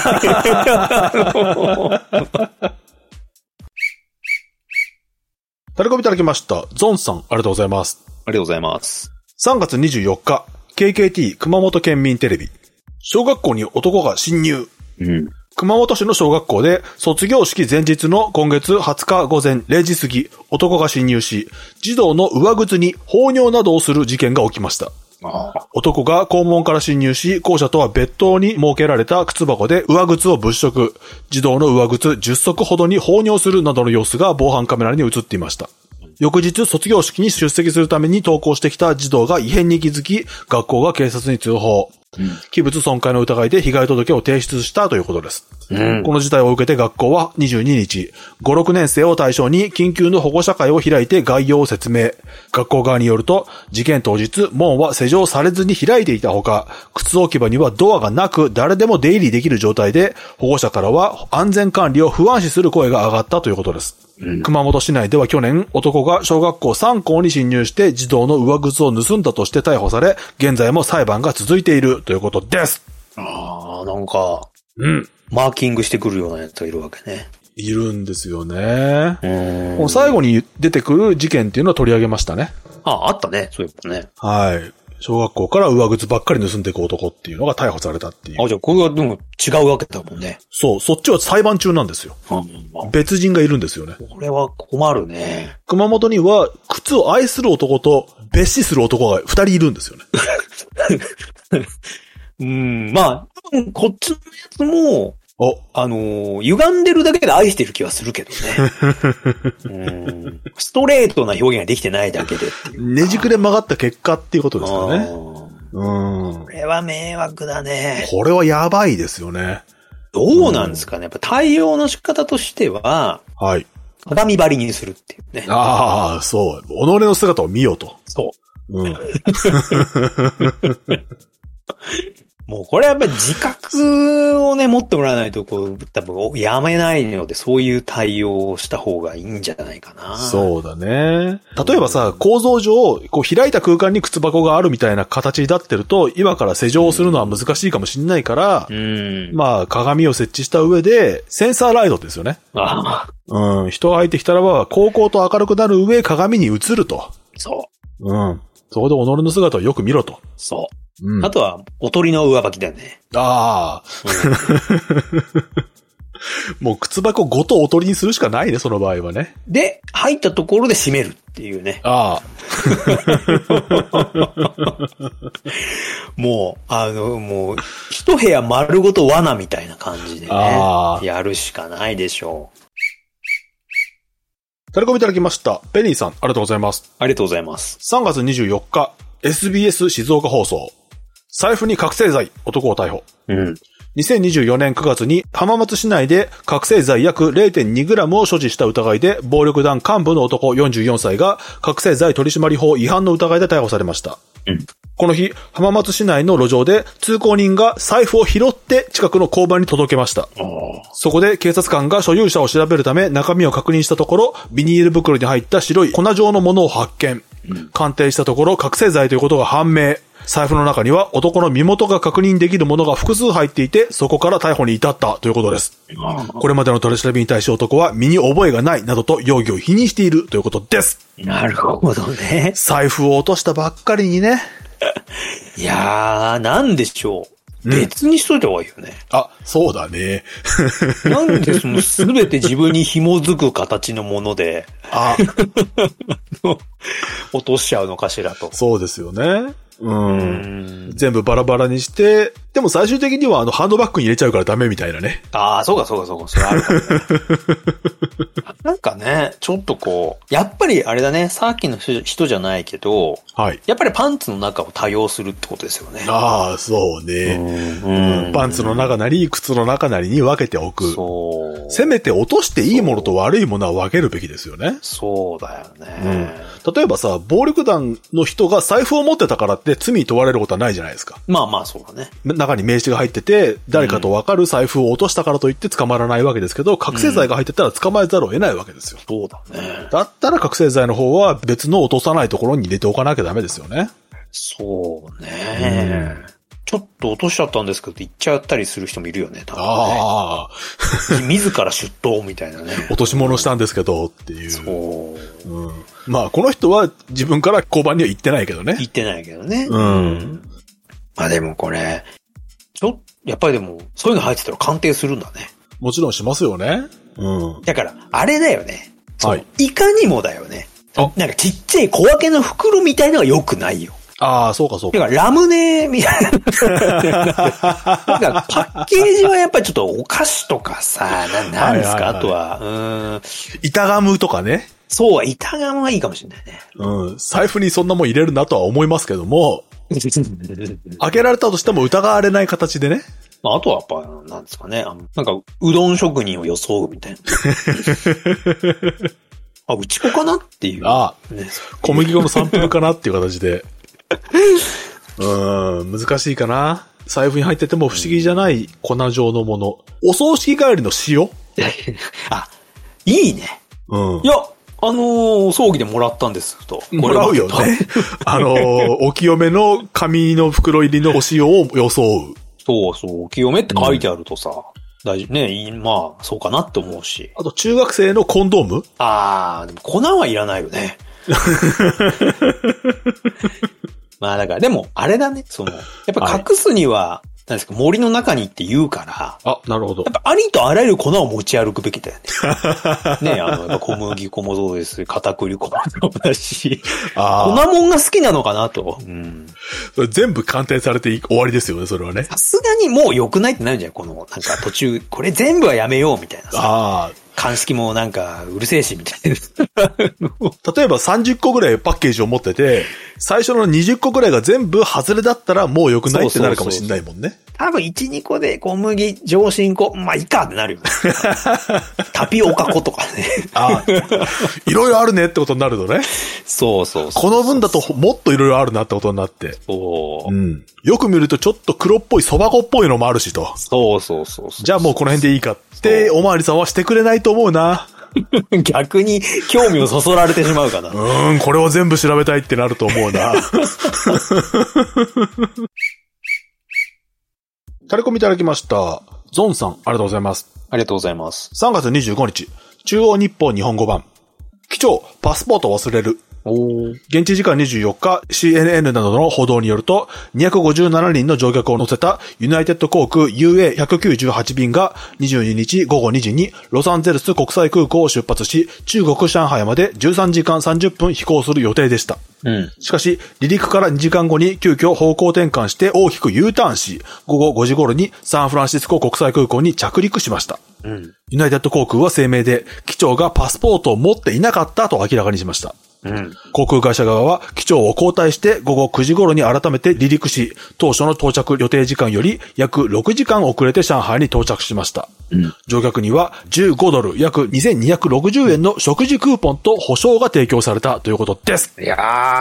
タレコミいただきました。ゾンさん、ありがとうございます。 ありがとうございます。 さんがつにじゅうよっか、ケーケーティー 熊本県民テレビ。小学校に男が侵入。うん。熊本市の小学校で卒業式前日の今月はつか午前れいじ過ぎ、男が侵入し、児童の上靴に放尿などをする事件が起きました。 ああ、男が校門から侵入し、校舎とは別棟に設けられた靴箱で上靴を物色。児童の上靴じゅっ足ほどに放尿するなどの様子が防犯カメラに映っていました。翌日、卒業式に出席するために登校してきた児童が異変に気づき、学校が警察に通報。うん、器物損壊の疑いで被害届を提出したということです。うん、この事態を受けて学校はにじゅうににち、ご、ろくねん生を対象に緊急の保護者会を開いて概要を説明。学校側によると、事件当日、門は施錠されずに開いていたほか、靴置き場にはドアがなく、誰でも出入りできる状態で、保護者からは安全管理を不安視する声が上がったということです。うん、熊本市内では去年、男が小学校さん校に侵入して児童の上靴を盗んだとして逮捕され、現在も裁判が続いているということです。 ああ、なんか、 うん。 マーキングしてくるようなやつがいるわけね。 いるんですよね。うん。最後に出てくる事件っていうのは取り上げましたね。 ああ、あったね。そういうことね。 はい。小学校から上靴ばっかり盗んでいく男っていうのが逮捕されたっていう。 あ、じゃあこれはでも違うわけだもんね。 そう、そっちは裁判中なんですよ。うん、別人がいるんですよね。 これは困るね。 熊本には靴を愛する男と蔑視する男が二人いるんですよね。 うん、まあ、こっちのやつも、 お、 あのー、歪んでるだけで愛してる気はするけどね。うん、ストレートな表現ができてないだけでっていう。 ねじくれ曲がった結果っていうことですよね。 うん。これは迷惑だね。 これはやばいですよね。 どうなんですかね。やっぱ対応の仕方としては、 はい。 鏡張りにするっていうね。 ああ、そう。己の姿を見ようと。 そう。うん。もうこれはやっぱり自覚をね、持ってもらわないと、こう、多分やめないので、そういう対応をした方がいいんじゃないかな。 そうだね。例えばさ、構造上、こう開いた空間に靴箱があるみたいな形になってると、今から施錠をするのは難しいかもしれないから、うん、まあ、鏡を設置した上で、センサーライトですよね。 ああ。うん。人が入ってきたらば、こうこうと明るくなる上、鏡に映ると。 そう。 うん。そこで己の姿をよく見ろと。 そう。うん、あとは、おとりの上履きだよね。 ああ。うん、もう靴箱ごとおとりにするしかないね、その場合はね。 で、入ったところで閉めるっていうね。 ああ。 もう、あの、もう、一部屋丸ごと罠みたいな感じでね。やるしかないでしょう。 タレコミいただきました。ペニーさん、ありがとうございます。 ありがとうございます。 さんがつにじゅうよっか、エスビーエス 静岡放送。財布に覚醒剤、男を逮捕。 うん。 にせんにじゅうよねんくがつに浜松市内で覚醒剤約 れいてんにグラム を所持した疑いで暴力団幹部の男よんじゅうよんさいが覚醒剤取締法違反の疑いで逮捕されました。 うん。 この日、浜松市内の路上で通行人が財布を拾って近くの交番に届けました。そこで警察官が所有者を調べるため中身を確認したところ、ビニール袋に入った白い粉状のものを発見。うん、鑑定したところ覚醒剤ということが判明。財布の中には男の身元が確認できるものが複数入っていて、そこから逮捕に至ったということです。これまでの取り調べに対し男は身に覚えがないなどと容疑を否認しているということです。 なるほどね。 財布を落としたばっかりにね。 いやー、なんでしょう。別にしといた方がいいよね。 うん、あ、そうだね。 なんでそのすべて自分に紐づく形のもので、 あ落としちゃうのかしらと。 そうですよね。うん。うん全部バラバラにして、でも最終的にはあのハンドバッグに入れちゃうからダメみたいなね。 ああ、そうかそうかそうか、それあるかもね。なんかね、ちょっとこう、やっぱりあれだね、さっきの人じゃないけど、 はい。 やっぱりパンツの中を多用するってことですよね。 ああ、そうね。うん、うん。パンツの中なり、靴の中なりに分けておく。 そう。 せめて落としていいものと悪いものは分けるべきですよね。 そうだよね。 うん。例えばさ、暴力団の人が財布を持ってたからって罪に問われることはないじゃないですか。 まあまあそうだね。 中に名刺が入ってて、誰かと分かる財布を落としたからといって捕まらないわけですけど、覚醒剤が入ってたら捕まえざるを得ないわけですよ。 そうだね。 だったら覚醒剤の方は別の落とさないところに入れておかなきゃダメですよね。 そうね。うん、ちょっと落としちゃったんですけど言っちゃったりする人もいるよね、多分ね。 ああ。 自ら出頭みたいなね。 落とし物したんですけどっていう。 そう。 うん。まあこの人は自分から交番には行ってないけどね。 行ってないけどね。 うん。 まあでもこれ、ちょっと、やっぱりでも、そういうの入ってたら鑑定するんだね。 もちろんしますよね。うん。 だから、あれだよね。 はい。 いかにもだよね。なんかちっちゃい小分けの袋みたいのが良くないよ。 ああ、そうかそうか。 だからラムネみたいな。なんかパッケージはやっぱりちょっとお菓子とかさ、な、なんですか、はいはいはい、あとは、うーん。 板ガムとかね。 そう、板ガムはいいかもしれないね。 うん。財布にそんなもん入れるなとは思いますけども、開けられたとしても疑われない形でね。 まあ、あとはやっぱ、なんですかね。あのなんか、うどん職人を装うみたいな。あ、うちこかなっていう、ね。 ああ、小麦粉のサンプルかなっていう形で。うーん、難しいかな。財布に入ってても不思議じゃない粉状のもの。お葬式帰りの塩あ、いいね。 うん。 いや、あのー、葬儀でもらったんですと。 もらうよね。あのー、お清めの紙の袋入りのお塩を装う。 そうそう、お清めって書いてあるとさ、うん、大丈夫ね。まあ、そうかなって思うし。 あと、中学生のコンドーム？ あー、でも粉はいらないよね。まあだから、でも、あれだね。その、やっぱ隠すには、なんですか、森の中にって言うから。 あ、なるほど。 やっぱありとあらゆる粉を持ち歩くべきだよね。ね、あの、やっぱ小麦粉もそうです。片栗粉もそうだし。粉もんが好きなのかなと。うん。 それ全部鑑定されて終わりですよね、それはね。 さすがにもう良くないってなるんじゃん、この、なんか途中、これ全部はやめようみたいなさ。ああ。鑑識もなんかうるせえしみたいな。 例えばさんじゅっこぐらいパッケージを持ってて、最初のにじゅっこぐらいが全部外れだったらもう良くないってなるかもしれないもんね。そうそうそう多分いち、にこで小麦、上新粉、まあいいかってなるよ。タピオカ粉とかね。 ああ。いろいろあるねってことになるとね。 そうそうそう。 この分だともっといろいろあるなってことになって。 そう。 うん。よく見るとちょっと黒っぽい蕎麦粉っぽいのもあるしと。 そうそうそうそう。 じゃあもうこの辺でいいかっておまわりさんはしてくれないと思うな。 逆に興味をそそられてしまうかな。 うーん、これを全部調べたいってなると思うな。タレコミいただきました。ゾンさん、ありがとうございます。 ありがとうございます。 さんがつにじゅうごにち、中央日報日本語版。機長、パスポート忘れる。現地時間にじゅうよっか シーエヌエヌ などの報道によるとにひゃくごじゅうななにんの乗客を乗せたユナイテッド航空 ユーエーひゃくきゅうじゅうはち 便がにじゅうににちごごにじにロサンゼルス国際空港を出発し中国上海までじゅうさんじかんさんじゅっぷん飛行する予定でした。うん、しかし離陸からにじかんごに急遽方向転換して大きく U ターンしごごごじ頃にサンフランシスコ国際空港に着陸しました。うん、ユナイテッド航空は声明で機長がパスポートを持っていなかったと明らかにしました。うん、航空会社側は機長を交代してごごくじ頃に改めて離陸し、当初の到着予定時間より約ろくじかん遅れて上海に到着しました。うん、乗客にはじゅうごドル約にせんにひゃくろくじゅうえんの食事クーポンと保証が提供されたということです。 いや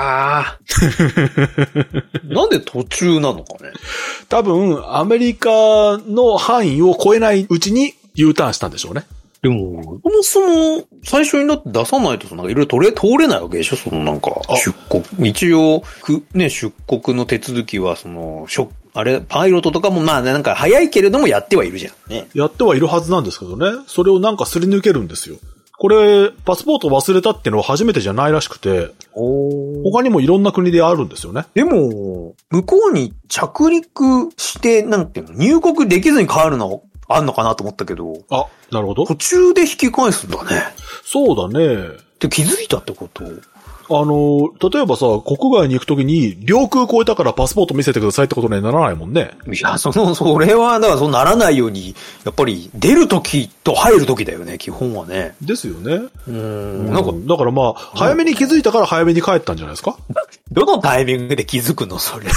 ー。なんで途中なのかね。 多分アメリカの範囲を超えないうちに U ターンしたんでしょうね。 でも、そもそも、最初になって出さないと、なんかいろいろ通れ、通れないわけでしょそのなんか、出国。一応、く、ね、出国の手続きは、その、しょ、あれ、パイロットとかもまあなんか早いけれどもやってはいるじゃん。ね。 やってはいるはずなんですけどね。それをなんかすり抜けるんですよ。これ、パスポート忘れたっていうのは初めてじゃないらしくて、他にもいろんな国であるんですよね。 でも、向こうに着陸して、なんていうの、入国できずに帰るのあんのかなと思ったけど。 あ、なるほど。 途中で引き返すんだね。 そうだね。 って気づいたってこと？ あの、例えばさ、国外に行くときに、領空越えたからパスポート見せてくださいってことにはならないもんね。 いや、その、それは、だからそうならないように、やっぱり出るときと入るときだよね、基本はね。 ですよね。 うん。なんか、 だからまあ、早めに気づいたから早めに帰ったんじゃないですか？ どのタイミングで気づくの、それ。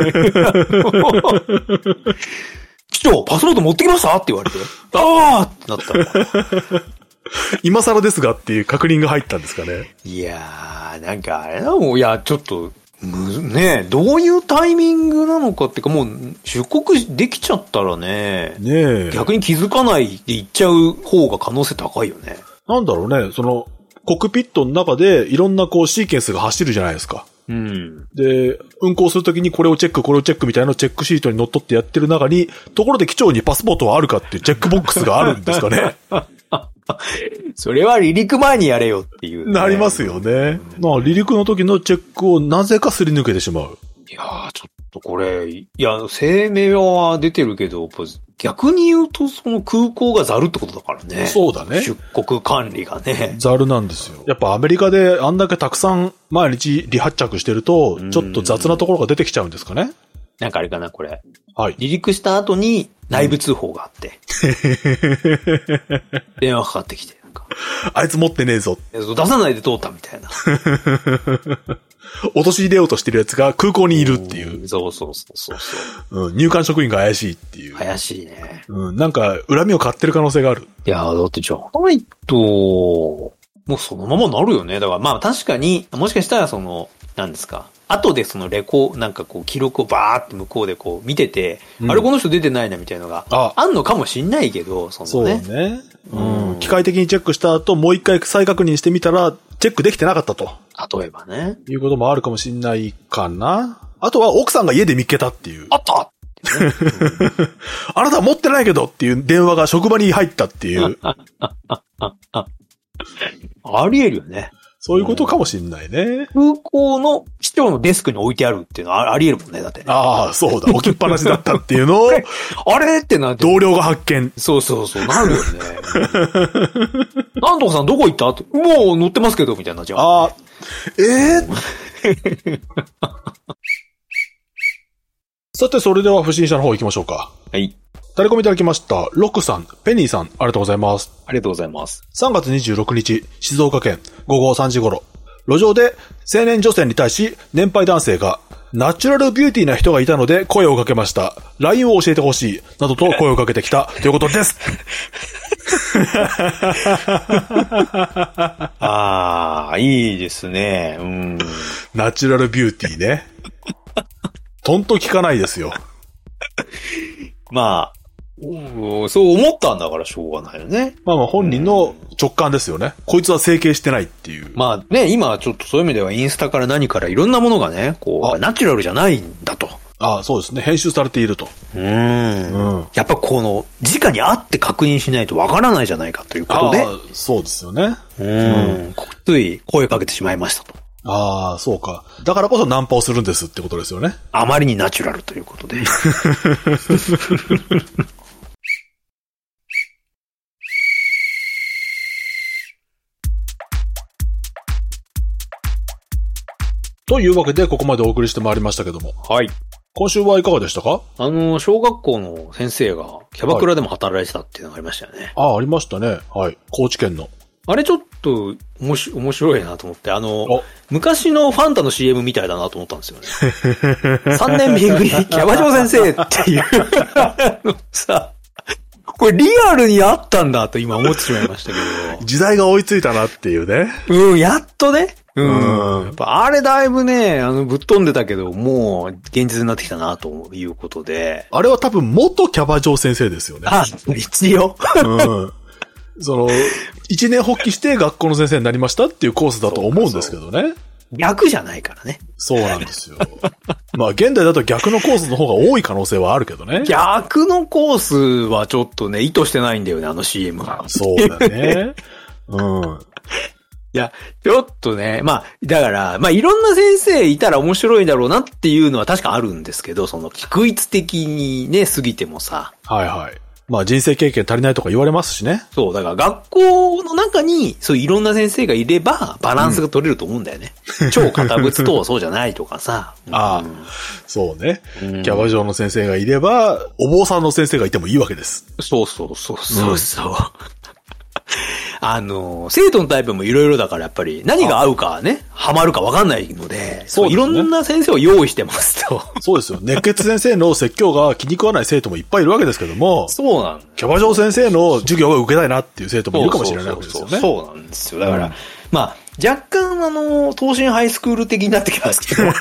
機長、パスポート持ってきましたって言われて。あーってなった。 今更ですがっていう確認が入ったんですかね。 いやー、なんかあれなの、いや、ちょっと、む、ねどういうタイミングなのかっていうか、もう、出国できちゃったらね、ね逆に気づかないで行っちゃう方が可能性高いよね。 なんだろうね、その、コックピットの中でいろんなこうシーケンスが走るじゃないですか。うん。で、運行するときにこれをチェック、これをチェックみたいなチェックシートに乗っ取ってやってる中に、ところで機長にパスポートはあるかっていうチェックボックスがあるんですかね。 それは離陸前にやれよっていう、 ね。なりますよね。まあ離陸の時のチェックをなぜかすり抜けてしまう。 いやー、ちょっとこれ、いや、声明は出てるけど、 逆に言うと、その空港がザルってことだからね。 そうだね。 出国管理がね。 ザルなんですよ。やっぱアメリカであんだけたくさん毎日離発着してると、ちょっと雑なところが出てきちゃうんですかね。 なんかあれかな、これ。 はい。 離陸した後に内部通報があって。うん、電話かかってきて。なんかあいつ持ってねえぞ。 出さないで通ったみたいな。 落とし入れようとしてるやつが空港にいるっていう。 うそうそうそうそうそう、 うん。入管職員が怪しいっていう。 怪しいね。 うん。なんか、恨みを買ってる可能性がある。 いやー、だってじゃないと、もうそのままなるよね。だからまあ確かに、もしかしたらその、何ですか。後でそのレコ、なんかこう記録をバーって向こうでこう見てて、うん、あれこの人出てないなみたいなのがあんのかもしんないけど、そのね。 そうね。うん。機械的にチェックした後、もう一回再確認してみたら、チェックできてなかったと。 例えばね。 いうこともあるかもしんないかな。あとは奥さんが家で見っけたっていう。 あった、ね、 うん、あなたは持ってないけどっていう電話が職場に入ったっていう。 あり得るよね。 そういうことかもしんないね。 空港の機長のデスクに置いてあるっていうのはあり得るもんね、だってね。 ああ、そうだ。置きっぱなしだったっていうのを、 あれってなって。 同僚が発見。 そうそうそう、なるよね。なんとかさんどこ行ったってもう乗ってますけど、みたいになっちゃう、ね。 ああ、ええー、さて、それでは不審者の方行きましょうか。 はい。 タレコミいただきました。ロックさん、ペニーさん、ありがとうございます。 ありがとうございます。 さんがつにじゅうろくにち、静岡県、午後さんじ頃、路上で青年女性に対し、年配男性が、ナチュラルビューティーな人がいたので声をかけました。ライン を教えてほしい、などと声をかけてきた、ということです。 ああ、いいですね。うん。 ナチュラルビューティーね。とんと聞かないですよ。 まあ、そう思ったんだからしょうがないよね。 まあまあ本人の直感ですよね。うん、こいつは整形してないっていう。 まあね、今はちょっとそういう意味ではインスタから何からいろんなものがね、こう、ナチュラルじゃないんだと。 ああ、そうですね。編集されていると。 うん。うん。やっぱこの、直に会って確認しないとわからないじゃないかということで。ああ、 そうですよね。 うん。うん、つい声かけてしまいましたと。 ああ、そうか。だからこそナンパをするんですってことですよね。 あまりにナチュラルということで。 というわけでここまでお送りしてまいりましたけども。 はい。 今週はいかがでしたか？ あの、小学校の先生がキャバクラでも働いてたっていうのがありましたよね。はい、 ああ、ありましたね。はい。高知県の。 あれちょっと面白面白いなと思って、あの、昔のファンタの シーエム みたいだなと思ったんですよね。さんねんめ組キャバ嬢先生っていうのさ、これリアルにあったんだと今思ってしまいましたけど。 時代が追いついたなっていうね。 うん、やっとね。うん。うん、やっぱあれだいぶね、あの、ぶっ飛んでたけど、もう現実になってきたなということで。 あれは多分元キャバ嬢先生ですよね。 あ、一応。 うん。その、一年発起して学校の先生になりましたっていうコースだと思うんですけどね。 逆じゃないからね。 そうなんですよ。まあ現代だと逆のコースの方が多い可能性はあるけどね。 逆のコースはちょっとね、意図してないんだよね、あの シーエム が。 そうだね。うん。 いや、ちょっとね、まあ、だから、まあいろんな先生いたら面白いだろうなっていうのは確かあるんですけど、その、確一的にね、過ぎてもさ。 はいはい。まあ人生経験足りないとか言われますしね。 そう、だから学校の中にそういろんな先生がいればバランスが取れると思うんだよね。うん、超堅物とそうじゃないとかさ。 うん、ああ、そうね、うん。キャバ嬢の先生がいれば、お坊さんの先生がいてもいいわけです。 そうそうそうそうそう。うんあの、生徒のタイプもいろいろだからやっぱり何が合うかね、ハマるか分かんないので、そう、いろんな先生を用意してますと。 そうですよ。熱血先生の説教が気に食わない生徒もいっぱいいるわけですけども、 そうなんキャバ嬢先生の授業が受けたいなっていう生徒もいるかもしれないわけですよね。 そうそうそうそうなんですよ。だから、うん、まあ、若干あの、東進ハイスクール的になってきますけど。怒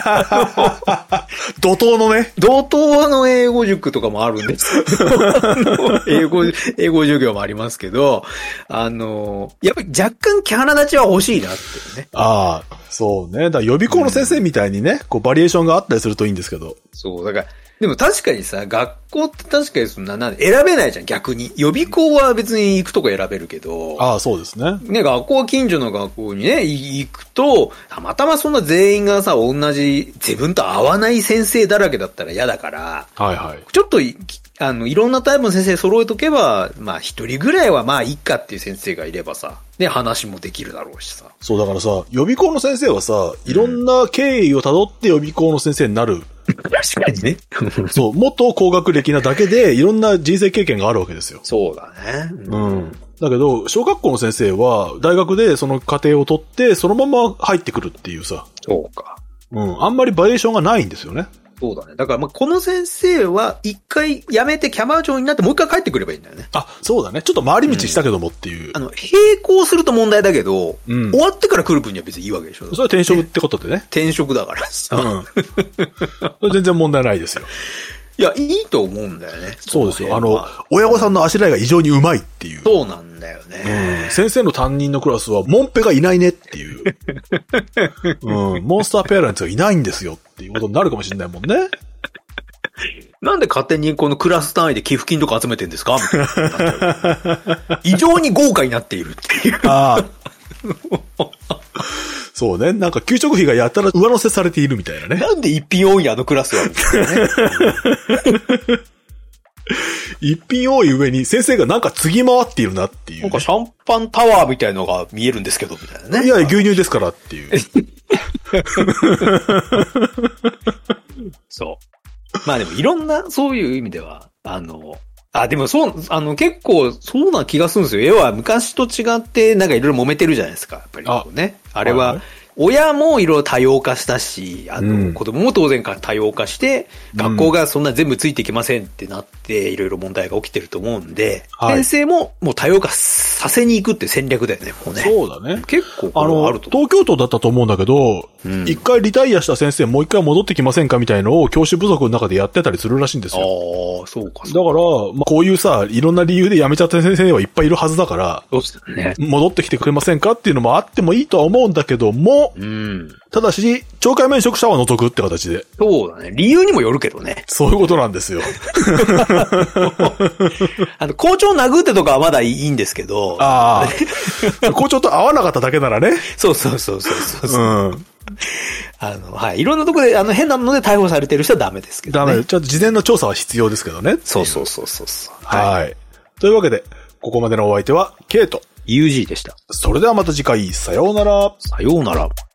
涛のね。 怒涛の英語塾とかもあるんですけど。英語、英語授業もありますけど、あの、やっぱり若干キャラ立ちは欲しいなってね。 ああ、そうね。だから予備校の先生みたいにね、うん、こうバリエーションがあったりするといいんですけど。 そう、だから、でも確かにさ、学校って確かにそんな、なん選べないじゃん、逆に。予備校は別に行くとこ選べるけど。 ああ、そうですね。 ね、学校は近所の学校にね、行くと、たまたまそんな全員がさ、同じ、自分と合わない先生だらけだったら嫌だから。 はいはい。 ちょっと、 あの、いろんなタイプの先生揃えとけば、まあ一人ぐらいはまあいいかっていう先生がいればさ、ね、話もできるだろうしさ。 そうだからさ、予備校の先生はさ、いろんな経緯をたどって予備校の先生になる。 確かにね。 そう、元高学歴なだけで、いろんな人生経験があるわけですよ。 そうだね。 うん。うん、だけど、小学校の先生は、大学でその過程を取って、そのまま入ってくるっていうさ。 そうか。 うん。あんまりバリエーションがないんですよね。 そうだね。だから、まあ、この先生は、一回辞めてキャバ嬢になってもう一回帰ってくればいいんだよね。 あ、そうだね。ちょっと回り道したけどもっていう。うん、 あの、並行すると問題だけど、うん、終わってから来る分には別にいいわけでしょ。 それは転職ってことでね。 転職だからさ。 うん。全然問題ないですよ。 いや、いいと思うんだよね。 そうですよ。あの、親御さんのあしらいが異常にうまいっていう。 そうなんだよね。 うん。先生の担任のクラスは、モンペがいないねっていう。うん。モンスターペアレンツがいないんですよっていうことになるかもしれないもんね。 なんで勝手にこのクラス単位で寄付金とか集めてんですかみたいな。異常に豪華になっているっていう。ああ。 そうね。なんか給食費がやったら上乗せされているみたいなね。 なんで一品多いあのクラスはみたいなね。 一品多い上に先生がなんか継ぎ回っているなっていう、ね。 なんかシャンパンタワーみたいのが見えるんですけど、みたいなね。 いや、牛乳ですからっていう。 そう。まあでもいろんな、そういう意味では、あの、あ、でもそう、あの結構そうな気がするんですよ。要は昔と違ってなんかいろいろ揉めてるじゃないですか。やっぱりこうね。あ, あれは、親もいろいろ多様化したし、あの、子供も当然多様化して、うん、学校がそんな全部ついていけませんってなって、いろいろ問題が起きてると思うんで、はい、先生ももう多様化させに行くって戦略だよね、もうね。 そうだね。 結構あの、あると東京都だったと思うんだけど、うん、一回リタイアした先生もう一回戻ってきませんかみたいのを教師部族の中でやってたりするらしいんですよ。 ああ、そうか。 だから、まあ、こういうさ、いろんな理由で辞めちゃった先生はいっぱいいるはずだから、 そうですね。 戻ってきてくれませんかっていうのもあってもいいとは思うんだけども、 うん、 ただし、懲戒免職者は除くって形で。 そうだね。理由にもよるけどね。 そういうことなんですよ。 あの、校長殴ってとかはまだいいんですけど。 ああ。校長と会わなかっただけならね。 そうそうそうそうそう。 うん。 あの、はい。いろんなところで、あの、変なので逮捕されてる人はダメですけどね。 ダメ。ちょっと事前の調査は必要ですけどね。 そうそうそうそうそう。 はい。はい。というわけで、ここまでのお相手は、ケイト。 ユージー でした。 それではまた次回、さようなら。 さようなら。